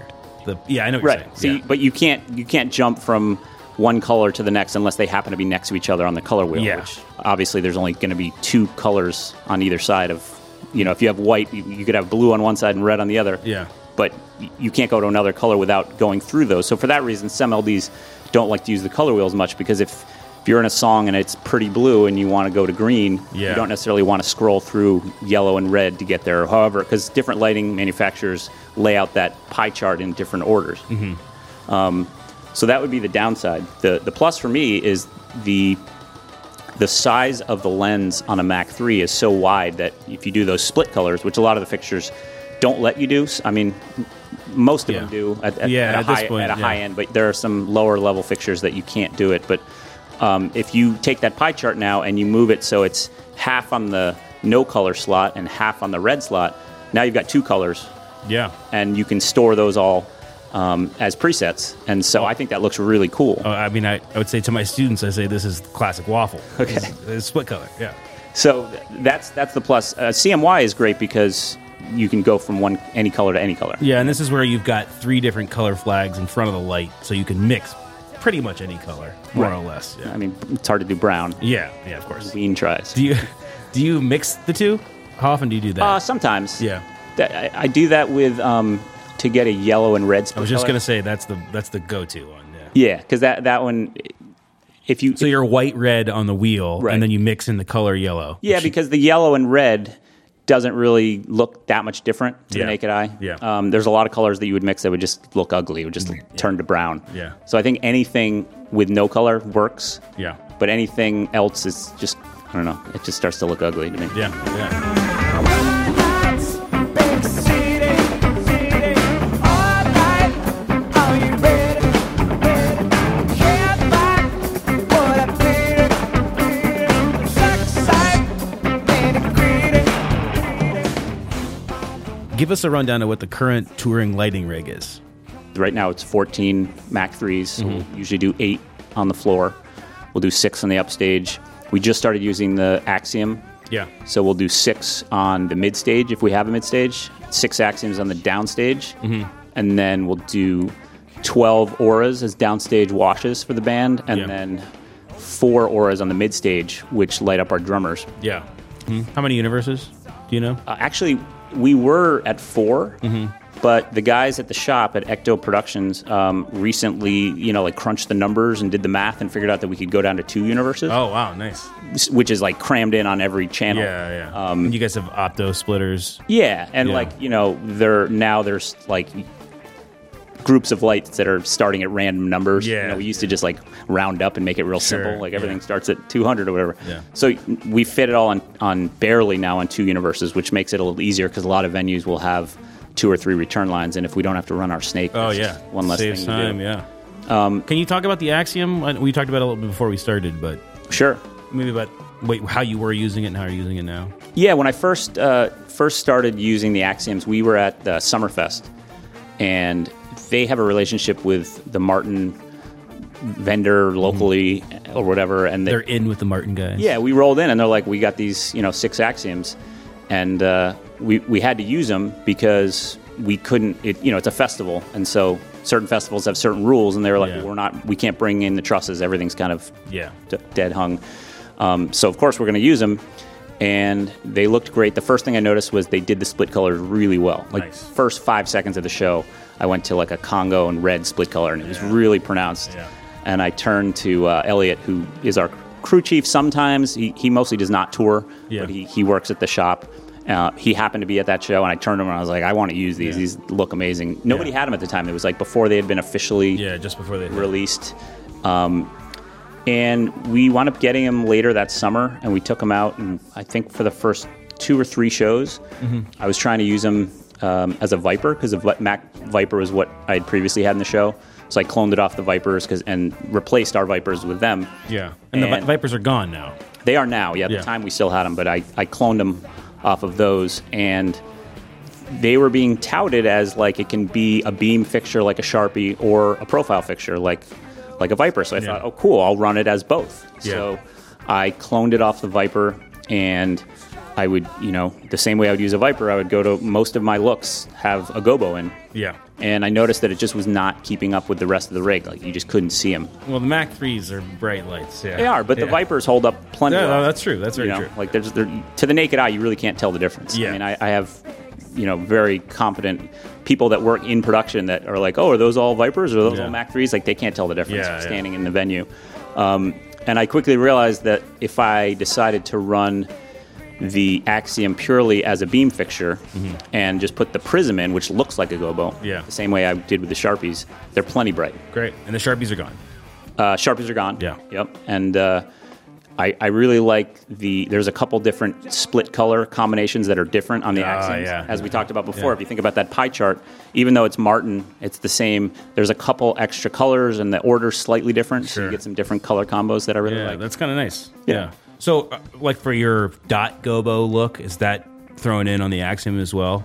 the yeah, I know what Right. you're saying. So, Yeah. you, but you can't you can't jump from one color to the next unless they happen to be next to each other on the color wheel. Yeah. Which obviously there's only going to be two colors on either side of. You know, if you have white, you, you could have blue on one side and red on the other. Yeah. But y- you can't go to another color without going through those. So for that reason, some L Ds don't like to use the color wheels much because if if you're in a song and it's pretty blue and you want to go to green, Yeah. you don't necessarily want to scroll through yellow and red to get there. However, because different lighting manufacturers lay out that pie chart in different orders. Mm-hmm. Um, so that would be the downside. The the plus for me is the the size of the lens on a Mac three is so wide that if you do those split colors, which a lot of the fixtures don't let you do, I mean, m- most of Yeah. them do at, at, Yeah, at a, at this high, point, at a yeah. high end, but there are some lower level fixtures that you can't do it. But um, if you take that pie chart now and you move it so it's half on the no color slot and half on the red slot, now you've got two colors, Yeah. and you can store those all um, as presets. And so I think that looks really cool. Oh, I mean, I, I would say to my students, I say this is classic waffle. Okay. It's, it's split color. Yeah. So th- that's that's the plus. Uh, C M Y is great because you can go from one any color to any color. Yeah, and this is where you've got three different color flags in front of the light, so you can mix pretty much any color, more Right. or less. Yeah. I mean, it's hard to do brown. Yeah. Yeah. Of course. Ween tries. Do you do you mix the two? How often do you do that? Uh, sometimes. yeah. That, I, I do that with um, to get a yellow and red split I was just color. gonna say that's the that's the go-to one. Yeah. Yeah, because that that one, if you So you're white red on the wheel, Right. and then you mix in the color yellow. yeah, which- because the yellow and red doesn't really look that much different to Yeah. the naked eye. Yeah. Um, there's a lot of colors that you would mix that would just look ugly. It would just turn to brown. Yeah. So I think anything with no color works. Yeah. But anything else is just, I don't know, it just starts to look ugly to me. Yeah. Yeah. Big city, city, all night. Are you ready? Ready? Can't find what I feel, feel. Sex, sight, and greedy. Give us a rundown of what the current touring lighting rig is. Right now it's fourteen Mac threes. So Mm-hmm. we'll usually do eight on the floor. We'll do six on the upstage. We just started using the Axiom. Yeah. So we'll do six on the mid stage if we have a mid stage, six Axioms on the downstage, Mm-hmm. and then we'll do twelve Auras as downstage washes for the band, and Yeah. then four Auras on the mid stage, which light up our drummers. Yeah. How many universes do you know? Uh, actually, we were at four, Mm-hmm. but the guys at the shop at Ecto Productions um, recently, you know, like crunched the numbers and did the math and figured out that we could go down to two universes, Oh wow, nice. which is like crammed in on every channel. Yeah, yeah. Um, And you guys have opto splitters. Yeah, and Yeah. like you know, there now there's like groups of lights that are starting at random numbers. Yeah. You know, we used to just like round up and make it real Sure, simple. Like everything yeah. starts at two hundred or whatever. Yeah. So we fit it all on on barely now on two universes, which makes it a little easier because a lot of venues will have two or three return lines, and if we don't have to run our snake, Oh it's yeah, one less saves thing to time. do. Yeah. Um, Can you talk about the Axiom? Uh, We talked about it a little bit before we started, but Sure. maybe about wait, how you were using it and how you're using it now. Yeah, when I first uh, first started using the Axioms, we were at the Summerfest, and they have a relationship with the Martin vendor locally or whatever, and they, They're in with the Martin guys. yeah, we rolled in and they're like, we got these, you know, six Axioms, and uh, we we had to use them because we couldn't. It, you know, it's a festival, and so certain festivals have certain rules, and they were like, Yeah. well, we're not, we can't bring in the trusses. Everything's kind of Yeah. d- dead hung. Um, so of course we're going to use them, and they looked great. The first thing I noticed was they did the split colors really well. Like Nice. first five seconds of the show, I went to like a Congo and red split color, and it was Yeah. really pronounced. Yeah. And I turned to uh, Elliot, who is our crew chief. Sometimes he, he mostly does not tour, Yeah. but he, he works at the shop. Uh, he happened to be at that show, and I turned to him and I was like, I want to use these. Yeah. These look amazing. Nobody Yeah. had them at the time. It was like before they had been officially Yeah, just before they released. Um, and we wound up getting him later that summer, and we took him out. And I think for the first two or three shows, Mm-hmm. I was trying to use him um, as a Viper because the Mac Viper was what I had previously had in the show. So I cloned it off the Vipers 'cause, and replaced our Vipers with them. Yeah, and, the And- Vi- Vipers are gone now. They are now. Yeah, at Yeah. the time we still had them, but I, I cloned them off of those, and they were being touted as like it can be a beam fixture like a Sharpie or a profile fixture like like a Viper. So I Yeah. thought, oh, cool, I'll run it as both. Yeah. So I cloned it off the Viper, and I would, you know, the same way I would use a Viper, I would go to most of my looks have a gobo in. Yeah, and I noticed that it just was not keeping up with the rest of the rig. Like you just couldn't see them. Well, the Mac threes are bright lights. Yeah, They are, but yeah. the Vipers hold up plenty. Yeah, well. no, that's true. That's very you know, true. Like there's, there, to the naked eye, you really can't tell the difference. Yeah. I mean, I, I have, you know, very competent people that work in production that are like, oh, are those all Vipers or are those Yeah. all Mac threes? Like they can't tell the difference Yeah, yeah. standing in the venue. Um, and I quickly realized that if I decided to run the Axiom purely as a beam fixture Mm-hmm. and just put the prism in, which looks like a gobo, Yeah. the same way I did with the Sharpies, they're plenty bright. Great. And the Sharpies are gone. Uh, Sharpies are gone. Yeah. Yep. And uh, I, I really like the. There's a couple different split color combinations that are different on the Ah, Axioms, yeah. as we talked about before. Yeah. If you think about that pie chart, even though it's Martin, it's the same. There's a couple extra colors, and the order's slightly different, so Sure. you get some different color combos that I really Yeah, like. that's kind of nice. Yeah. So, uh, like for your dot gobo look, is that thrown in on the Axiom as well?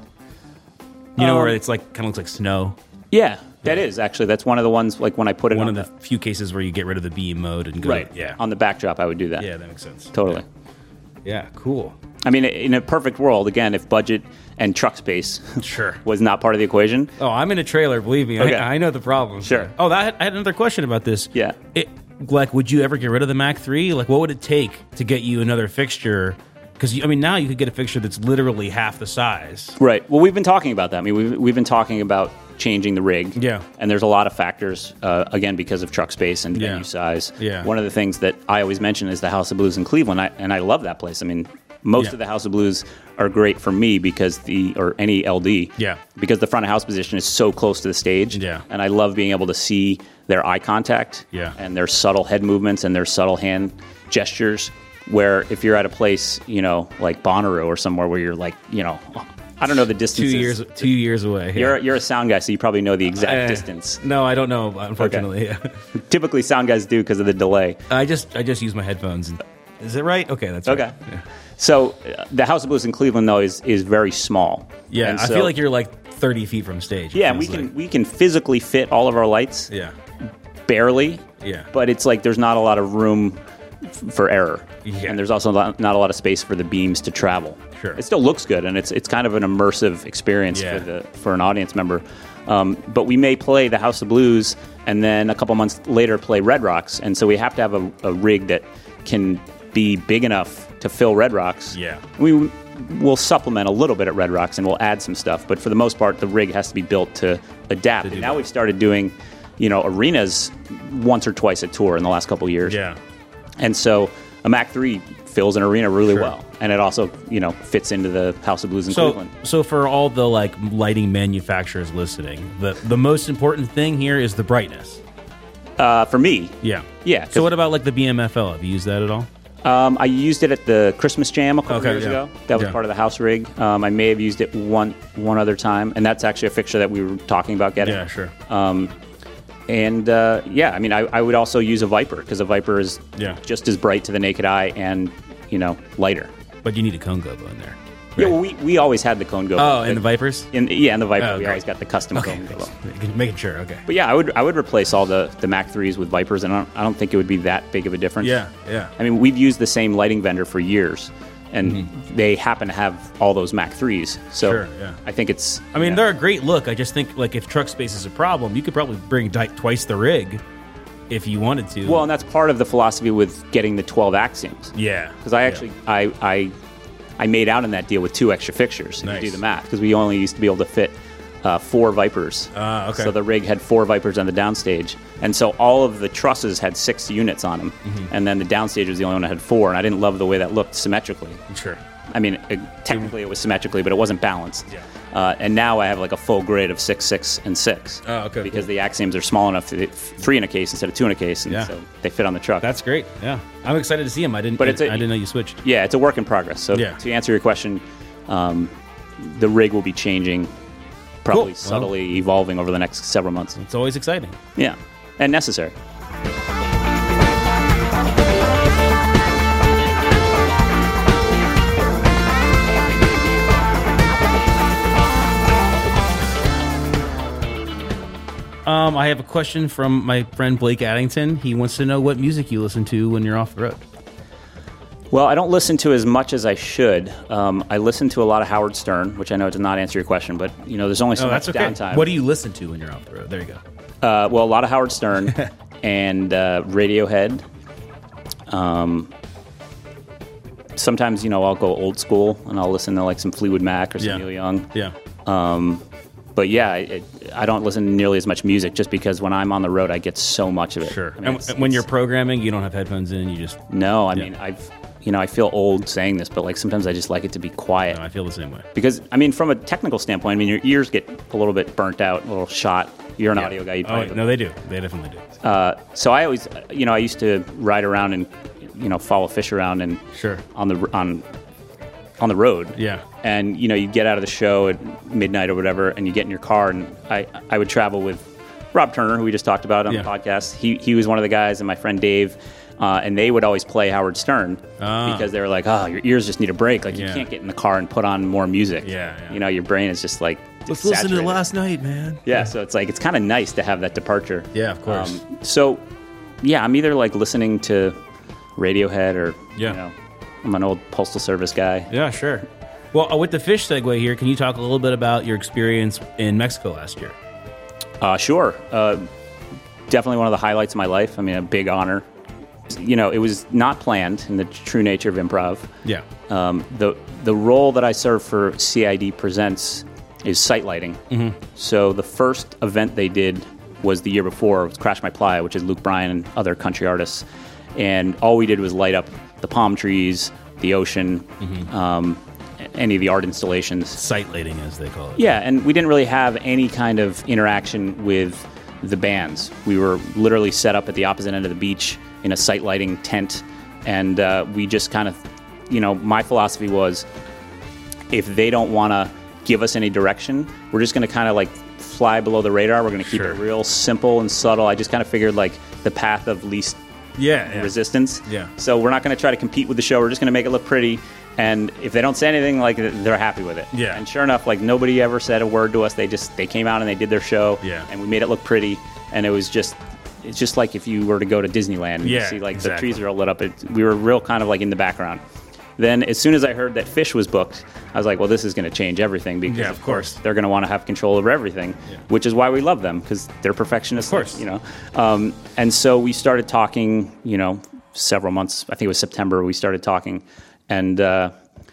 You know, Um, where it's like kind of looks like snow. Yeah, that is actually. That's one of the ones. Like when I put it One on of the few cases where you get rid of the beam mode and go. right, Yeah. on the backdrop, I would do that. Yeah, that makes sense. Totally. Yeah. Cool. I mean, in a perfect world, again, if budget and truck space Sure. was not part of the equation, Oh, I'm in a trailer. Believe me, Okay. I, I know the problem. Sure. Oh, that, I had another question about this. Yeah. It, like, would you ever get rid of the Mac three? Like, what would it take to get you another fixture? Because I mean, now you could get a fixture that's literally half the size. right. Well, we've been talking about that. I mean, we've, we've been talking about changing the rig. Yeah. And there's a lot of factors, uh, again, because of truck space and Yeah. venue size. Yeah. One of the things that I always mention is the House of Blues in Cleveland, I, and I love that place. I mean, most Yeah. of the House of Blues are great for me because the, or any L D. Yeah. Because the front of house position is so close to the stage. Yeah. And I love being able to see their eye contact. Yeah. And their subtle head movements and their subtle hand gestures. Where if you're at a place, you know, like Bonnaroo or somewhere where you're like, you know, I don't know the Two distances. years, two years away. Yeah. You're you're a sound guy, so you probably know the exact Eh, distance. No, I don't know. Unfortunately, yeah. Typically, sound guys do because of the delay. I just, I just use my headphones. And, is it right? Okay, that's right. Okay. Yeah, So uh, the House of Blues in Cleveland, though, is is very small. yeah And I so- feel like you're like thirty feet from stage. it Yeah, and we feels can like. we can physically fit all of our lights, Yeah, barely. Yeah. But it's like there's not a lot of room f- for error, Yeah. and there's also not, not a lot of space for the beams to travel. Sure. It still looks good, and it's it's kind of an immersive experience Yeah. for the for an audience member. Um, but we may play the House of Blues, and then a couple months later play Red Rocks, and so we have to have a, a rig that can be big enough to fill Red Rocks. Yeah. We will supplement a little bit at Red Rocks, and we'll add some stuff. But for the most part, the rig has to be built to adapt. To do and now that. we've started doing, you know, arenas once or twice a tour in the last couple of years. yeah. And so a Mac three fills an arena really Sure. well. And it also, you know, fits into the House of Blues in So, Cleveland. so for all the like lighting manufacturers listening, the the most important thing here is the brightness. Uh, for me, Yeah. Yeah, 'cause- So what about like the B M F L? Have you used that at all? um, I used it at the Christmas Jam a couple Okay, years yeah. ago. That was Yeah. part of the house rig. Um, I may have used it one one other time. And that's actually a fixture that we were talking about getting. Yeah, sure. And uh, yeah, I mean, I, I would also use a Viper because a Viper is Yeah. just as bright to the naked eye and, you know, lighter. But you need a cone gobo in there. Yeah, Right. well, we, we always had the cone go. Oh, and the Vipers? in yeah, in the Viper, Oh, we great. always got the custom Okay. cone go. Making sure. Okay. But yeah, I would I would replace all the, the Mac threes with Vipers, and I don't, I don't think it would be that big of a difference. Yeah, yeah. I mean, we've used the same lighting vendor for years, and they happen to have all those Mac threes. So Sure, yeah. I think it's. I mean, yeah. they're a great look. I just think like if truck space is a problem, you could probably bring di- twice the rig if you wanted to. Well, and that's part of the philosophy with getting the twelve Axioms. yeah. Because I actually I, I I made out in that deal with two extra fixtures. If Nice. you do the math, because we only used to be able to fit uh, four Vipers. Ah, okay. So the rig had four Vipers on the downstage, and so all of the trusses had six units on them, Mm-hmm. and then the downstage was the only one that had four. And I didn't love the way that looked symmetrically. Sure. I mean, it, technically it was symmetrically, but it wasn't balanced. Yeah. Uh, and now I have like a full grid of six, six, and six. Oh, okay, Because cool. the Axioms are small enough to fit three in a case instead of two in a case, and Yeah. so they fit on the truck. That's great. Yeah. I'm excited to see him. I didn't. But it's I a- didn't know you switched. Yeah, it's a work in progress. So Yeah. to answer your question, um, the rig will be changing, probably Cool. subtly evolving over the next several months. It's always exciting. Yeah, and necessary. Um, I have a question from my friend Blake Addington. He wants to know what music you listen to when you're off the road. Well, I don't listen to as much as I should. Um, I listen to a lot of Howard Stern, which I know does not answer your question, but you know, there's only so Oh, much that's okay. downtime. What do you listen to when you're off the road? There you go. Uh, well, a lot of Howard Stern and uh, Radiohead. Um, sometimes, you know, I'll go old school and I'll listen to like some Fleetwood Mac or some Yeah. Neil Young. Yeah. Um, but yeah, it, I don't listen to nearly as much music just because when I'm on the road, I get so much of it. Sure. I mean, and it's- and when it's- you're programming, you don't have headphones in. You just. No, I Yeah. mean, I've, you know, I feel old saying this, but like sometimes I just like it to be quiet. No, I feel the same way. Because, I mean, from a technical standpoint, I mean, your ears get a little bit burnt out, a little shot. You're an Yeah. audio guy. You Oh, probably no, they do. They definitely do. Uh, so I always, you know, I used to ride around and, you know, follow fish around and Sure. on the on on the road. Yeah. And you know, you get out of the show at midnight or whatever, and you get in your car, and I I would travel with Rob Turner, who we just talked about on Yeah. the podcast. He he was one of the guys, and my friend Dave. Uh, and they would always play Howard Stern Ah. because they were like, "Oh, your ears just need a break. Like Yeah. you can't get in the car and put on more music. Yeah, yeah. You know, your brain is just like Let's listen to saturated." last night, man. Yeah, so it's like it's kind of nice to have that departure. Yeah, of course. Um, so, yeah, I'm either like listening to Radiohead or Yeah. you know, I'm an old Postal Service guy. Yeah, sure. Well, uh, with the fish segue here, can you talk a little bit about your experience in Mexico last year? Uh, sure, uh, definitely one of the highlights of my life. I mean, a big honor. You know, it was not planned in the true nature of improv. Yeah. Um, the the role that I serve for C I D Presents is sight lighting. Mm-hmm. So the first event they did was the year before. It was Crash My Playa, which is Luke Bryan and other country artists. And all we did was light up the palm trees, the ocean, Mm-hmm. um, any of the art installations. Sight lighting, as they call it. Yeah, and we didn't really have any kind of interaction with the bands. We were literally set up at the opposite end of the beach in a sight lighting tent, and uh, we just kind of, you know, my philosophy was, if they don't want to give us any direction, we're just going to kind of like fly below the radar. We're going to keep Sure. it real simple and subtle. I just kind of figured like the path of least Yeah. yeah. resistance. Yeah. So we're not going to try to compete with the show. We're just going to make it look pretty. And if they don't say anything, like they're happy with it. Yeah. And sure enough, like nobody ever said a word to us. They just they came out and they did their show. Yeah. And we made it look pretty. And it was just it's just like if you were to go to Disneyland and you Yeah, see like exactly. the trees are all lit up. It, we were real kind of like in the background. Then as soon as I heard that Fish was booked, I was like, well, this is going to change everything because Yeah, of of course course. they're going to want to have control over everything, Yeah. which is why we love them because they're perfectionists. Of course. You know. Um, and so we started talking, you know, several months, I think it was September, we started talking. And uh,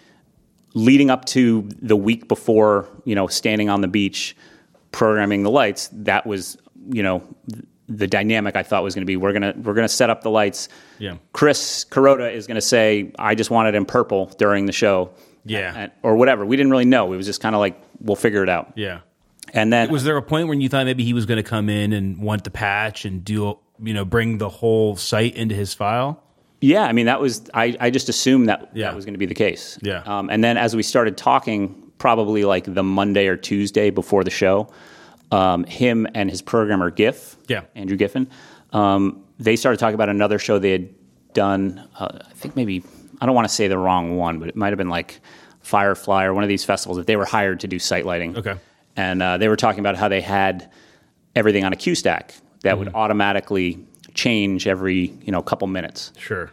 leading up to the week before, you know, standing on the beach, programming the lights, that was, you know, the dynamic I thought was going to be, we're going to we're going to set up the lights. Yeah. Chris Kuroda is going to say, I just want it in purple during the show. Yeah. And, or whatever. We didn't really know. It was just kind of like, we'll figure it out. Yeah. And then Was there a point when you thought maybe he was going to come in and want the patch and do, you know, bring the whole site into his file? Yeah, I mean, that was, I, I just assumed that Yeah. that was going to be the case. Yeah. Um, and then as we started talking, probably like the Monday or Tuesday before the show, um, him and his programmer, Giff, Yeah. Andrew Giffen, um, they started talking about another show they had done, uh, I think maybe, I don't want to say the wrong one, but it might have been like Firefly or one of these festivals that they were hired to do site lighting. Okay. And uh, they were talking about how they had everything on a Q stack that Mm-hmm. would automatically change every, you know, couple minutes. Sure.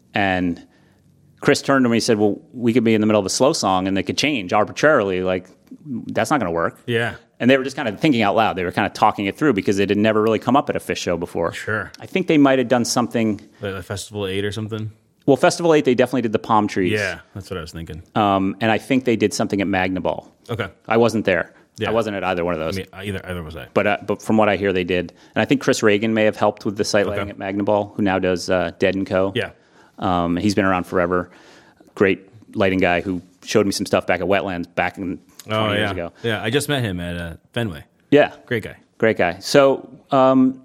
And Chris turned to me and said, well, we could be in the middle of a slow song and they could change arbitrarily. Like, that's not going to work. Yeah. And they were just kind of thinking out loud. They were kind of talking it through because it had never really come up at a Fish show before. Sure. I think they might have done something. Like the Festival eight or something? Well, Festival eight, they definitely did the palm trees. Yeah, that's what I was thinking. Um, and I think they did something at Magnaball. Okay. I wasn't there. Yeah. I wasn't at either one of those. I mean, either either was I. But uh, but from what I hear, they did. And I think Chris Reagan may have helped with the site lighting Okay. at Magnaball, who now does uh, Dead and Co. Yeah. Um, he's been around forever. Great lighting guy who showed me some stuff back at Wetlands back in twenty Oh, years yeah. ago. Yeah, I just met him at uh, Fenway. Yeah. Great guy. Great guy. So um,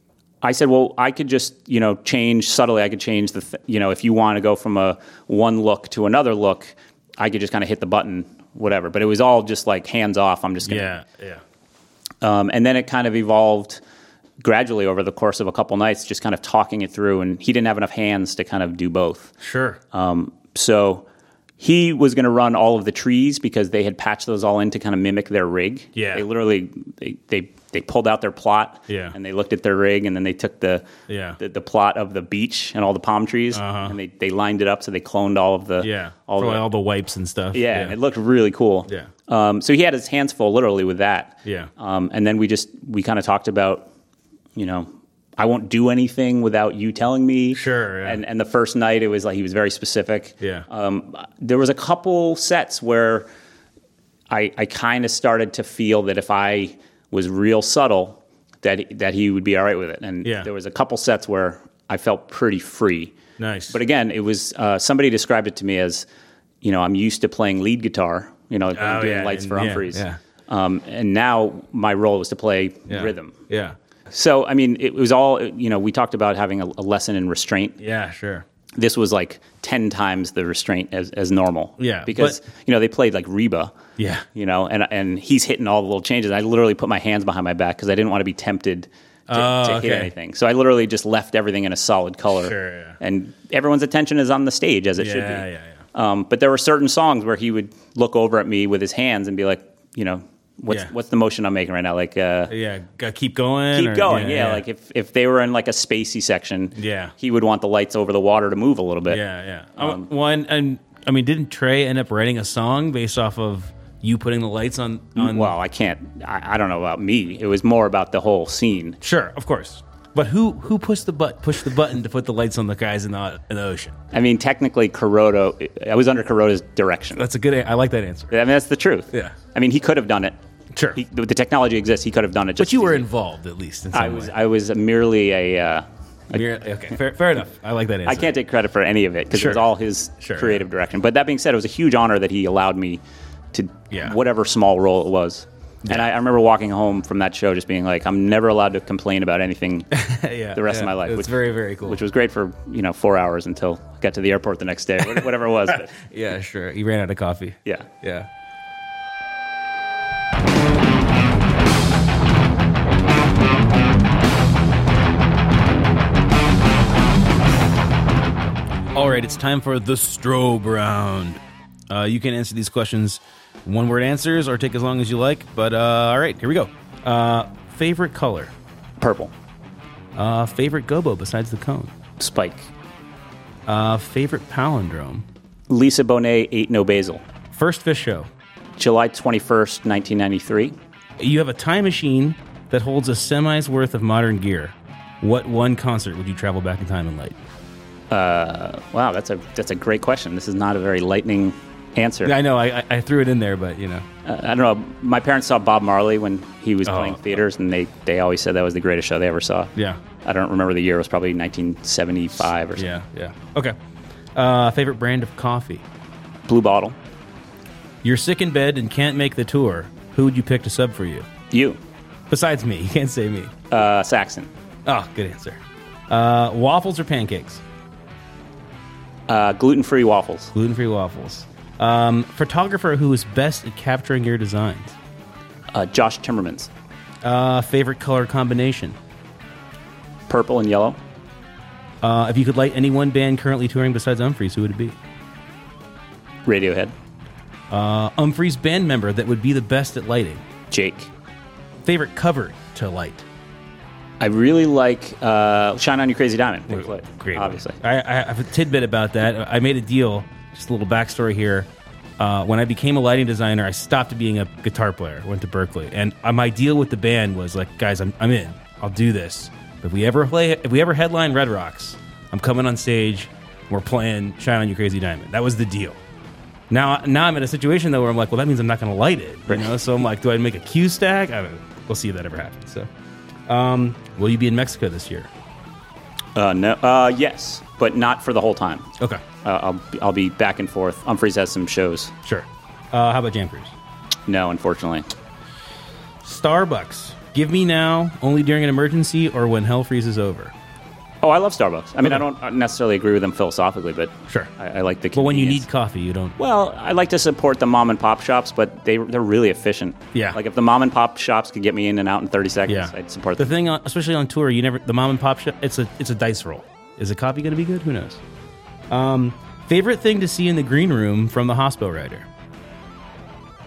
I said, well, I could just, you know, change subtly. I could change the, th- you know, if you want to go from a one look to another look, I could just kind of hit the button, whatever. But it was all just like hands off. I'm just going to. Yeah, yeah. Um, and then it kind of evolved gradually over the course of a couple nights, just kind of talking it through. And he didn't have enough hands to kind of do both. Sure. Um, so he was going to run all of the trees because they had patched those all in to kind of mimic their rig. Yeah. They literally, they, they they pulled out their plot, Yeah. and they looked at their rig, and then they took the Yeah. the, the plot of the beach and all the palm trees, Uh-huh. and they, they lined it up so they cloned all of the Yeah. all For the all the wipes and stuff. yeah, and it looked really cool. Yeah. Um, so he had his hands full, literally, with that. Yeah. Um, and then we just we kind of talked about, you know, I won't do anything without you telling me. Sure, yeah. And and the first night it was like he was very specific. Yeah. Um, there was a couple sets where I I kind of started to feel that if I was real subtle, that that he would be all right with it. And Yeah. there was a couple sets where I felt pretty free. Nice. But again, it was uh, somebody described it to me as, you know, I'm used to playing lead guitar, you know, Oh, doing yeah, lights and- for yeah, Humphreys. yeah. Um, and now my role was to play Yeah. rhythm. Yeah. So, I mean, it was all, you know, we talked about having a, a lesson in restraint. Yeah, sure. This was like ten times the restraint as, as normal. Yeah, Because, but- you know, they played like Reba. Yeah. You know, and and he's hitting all the little changes. I literally put my hands behind my back because I didn't want to be tempted to, Oh, to okay. hit anything. So I literally just left everything in a solid color. Sure, yeah. And everyone's attention is on the stage, as it Yeah, should be. yeah, yeah. Um, but there were certain songs where he would look over at me with his hands and be like, you know, what's Yeah. what's the motion I'm making right now? Like, uh, Yeah, gotta keep going. keep or- going. Yeah, like if, if they were in like a spacey section, Yeah. he would want the lights over the water to move a little bit. Yeah, yeah. Um, Um, one, and I mean, didn't Trey end up writing a song based off of you putting the lights on? on Well, I can't. I, I don't know about me. It was more about the whole scene. Sure, of course. But who who pushed the but pushed the button to put the lights on the guys in the in the ocean? I mean, technically, Kuroda. I was under Kuroda's direction. That's a good. a- I like that answer. I mean, that's the truth. Yeah. I mean, he could have done it. Sure. He, the technology exists. He could have done it. Just But you as were easy. involved at least in some I was. way. I was merely a. Uh, You're- okay, fair, fair enough. I like that answer. I can't take credit for any of it because Sure. it was all his Sure, creative direction. But that being said, it was a huge honor that he allowed me to Yeah. whatever small role it was. And I, I remember walking home from that show just being like, I'm never allowed to complain about anything yeah, the rest yeah. of my life. It's which, very very cool. Which was great for you know four hours until I got to the airport the next day, or whatever it was. But yeah, sure. You ran out of coffee. yeah. Yeah. All right, it's time for the strobe round. Uh, you can answer these questions one word answers or take as long as you like. But uh, all right, here we go. Uh, favorite color? Purple. Uh, favorite gobo besides the cone? Spike. Uh, favorite palindrome? Lisa Bonet ate no basil. First fish show? July twenty-first, nineteen ninety-three. You have a time machine that holds a semi's worth of modern gear. What one concert would you travel back in time and light? Uh, wow, that's a that's a great question. This is not a very lightning answer. I know, I, I- I threw it in there, but you know. Uh, I don't know. My parents saw Bob Marley when he was Oh. playing theaters, and they, they always said that was the greatest show they ever saw. Yeah. I don't remember the year. It was probably nineteen seventy-five or something. Yeah, yeah. Okay. Uh, favorite brand of coffee? Blue Bottle. You're sick in bed and can't make the tour. Who would you pick to sub for you? You. Besides me. You can't say me. Uh, Saxon. Oh, good answer. Uh, waffles or pancakes? Uh, gluten-free waffles. Gluten-free waffles. Um, photographer who is best at capturing your designs? Uh, Josh Timmermans. Uh, favorite color combination? Purple and yellow. Uh, if you could light any one band currently touring besides Humphreys, who would it be? Radiohead. Uh, Humphreys band member that would be the best at lighting? Jake. Favorite cover to light? I really like uh, Shine On You Crazy Diamond. Pink Floyd, Great. obviously. I, I have a tidbit about that. I made a deal, just a little backstory here. Uh, when I became a lighting designer, I stopped being a guitar player. Went to Berkeley, and uh, my deal with the band was like, guys, I'm, I'm in. I'll do this. If we ever play, if we ever headline Red Rocks, I'm coming on stage. We're playing Shine On You Crazy Diamond. That was the deal. Now, now I'm in a situation though where I'm like, well, that means I'm not going to light it. You know, so I'm like, do I make a cue stack? I don't know. We'll see if that ever happens. So, um, will you be in Mexico this year? Uh, no. Uh, yes, but not for the whole time. Okay, Uh, I'll I'll be back and forth. Humphreys has some shows. sure. Uh, how about Jam Cruise? No, unfortunately. Starbucks. Give me now, only during an emergency or when hell freezes over. Oh, I love Starbucks. I mean, Okay. I don't necessarily agree with them philosophically, but Sure. I, I like the. But when you convenience. need coffee, you don't. Well, I like to support the mom and pop shops, but they they're really efficient. Yeah. Like if the mom and pop shops could get me in and out in thirty seconds, Yeah, I'd support the them. thing, on, especially on tour. You never the mom and pop shop. It's a it's a dice roll. Is the coffee going to be good? Who knows? Um, favorite thing to see in the green room from the hospital rider?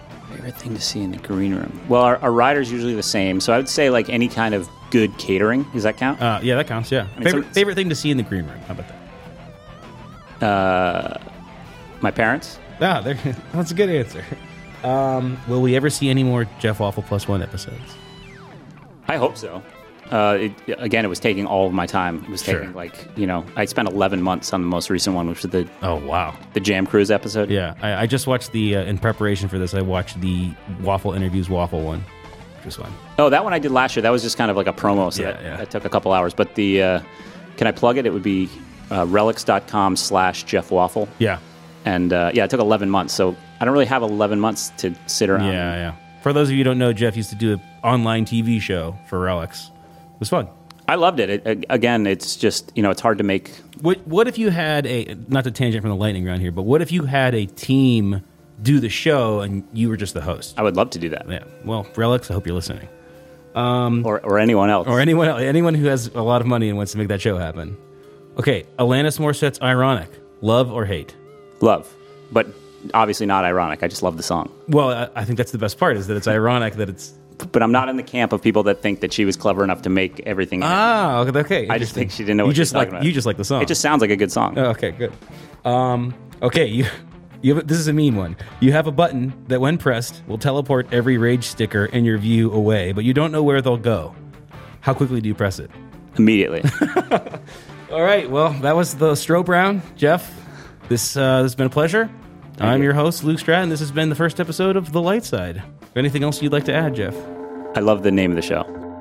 Favorite thing to see in the green room? Well, our, our rider's usually the same, so I would say like any kind of good catering. Does that count? Uh, yeah, that counts. Yeah. mean, favorite some- favorite thing to see in the green room. How about that? Uh, my parents. Ah, there, that's a good answer. Um, will we ever see any more Jeff Waffle Plus One episodes? I hope so. Uh, it, again, it was taking all of my time. It was Sure. taking like, you know, I spent eleven months on the most recent one, which was the Oh wow. the Jam Cruise episode. Yeah, I, I just watched the uh, in preparation for this. I watched the Waffle Interviews Waffle one, which was fun. Oh, that one I did last year. That was just kind of like a promo, so Yeah, that, yeah. that took a couple hours. But the, uh, can I plug it? It would be uh, relics.com slash Jeff Waffle. Yeah, And uh, yeah, it took eleven months. So I don't really have eleven months to sit around. yeah, yeah. For those of you who don't know, Jeff used to do an online T V show for Relics. It was fun. I loved it. it. Again, it's just, you know, it's hard to make. What What if you had a, not to tangent from the lightning round here, but what if you had a team do the show and you were just the host? I would love to do that. Yeah. Well, Relics, I hope you're listening. Or, or anyone else. Or anyone else, anyone who has a lot of money and wants to make that show happen. Okay, Alanis Morissette's Ironic. Love or hate? Love. But obviously not ironic. I just love the song. Well, I, I think that's the best part, is that it's ironic that it's... But I'm not in the camp of people that think that she was clever enough to make everything. Ah, okay. okay. I just think she didn't know you what she just was like talking about. You just like the song. It just sounds like a good song. Oh, okay, good. Um, okay, you, you have, this is a mean one. You have a button that, when pressed, will teleport every rage sticker in your view away, but you don't know where they'll go. How quickly do you press it? Immediately. All right, well, that was the Strobe round. Jeff, this, uh, this has been a pleasure. I'm you. your host, Luke Stratton. This has been the first episode of The Light Side. Anything else you'd like to add, Jeff? I love the name of the show.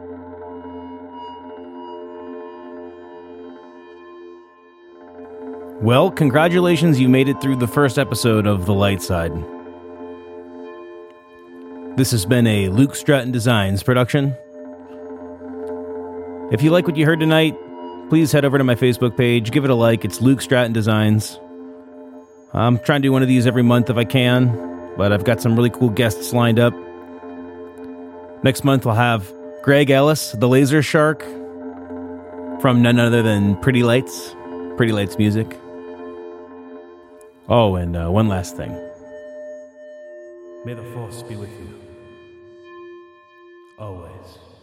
Well, congratulations, you made it through the first episode of The Light Side. This has been a Luke Stratton Designs production. If you like what you heard tonight, please head over to my Facebook page, give it a like. It's Luke Stratton Designs. I'm trying to do one of these every month if I can, but I've got some really cool guests lined up. Next month, we'll have Greg Ellis, the Laser Shark, from none other than Pretty Lights, Pretty Lights Music. Oh, and uh, one last thing. May the Force be with you. Always.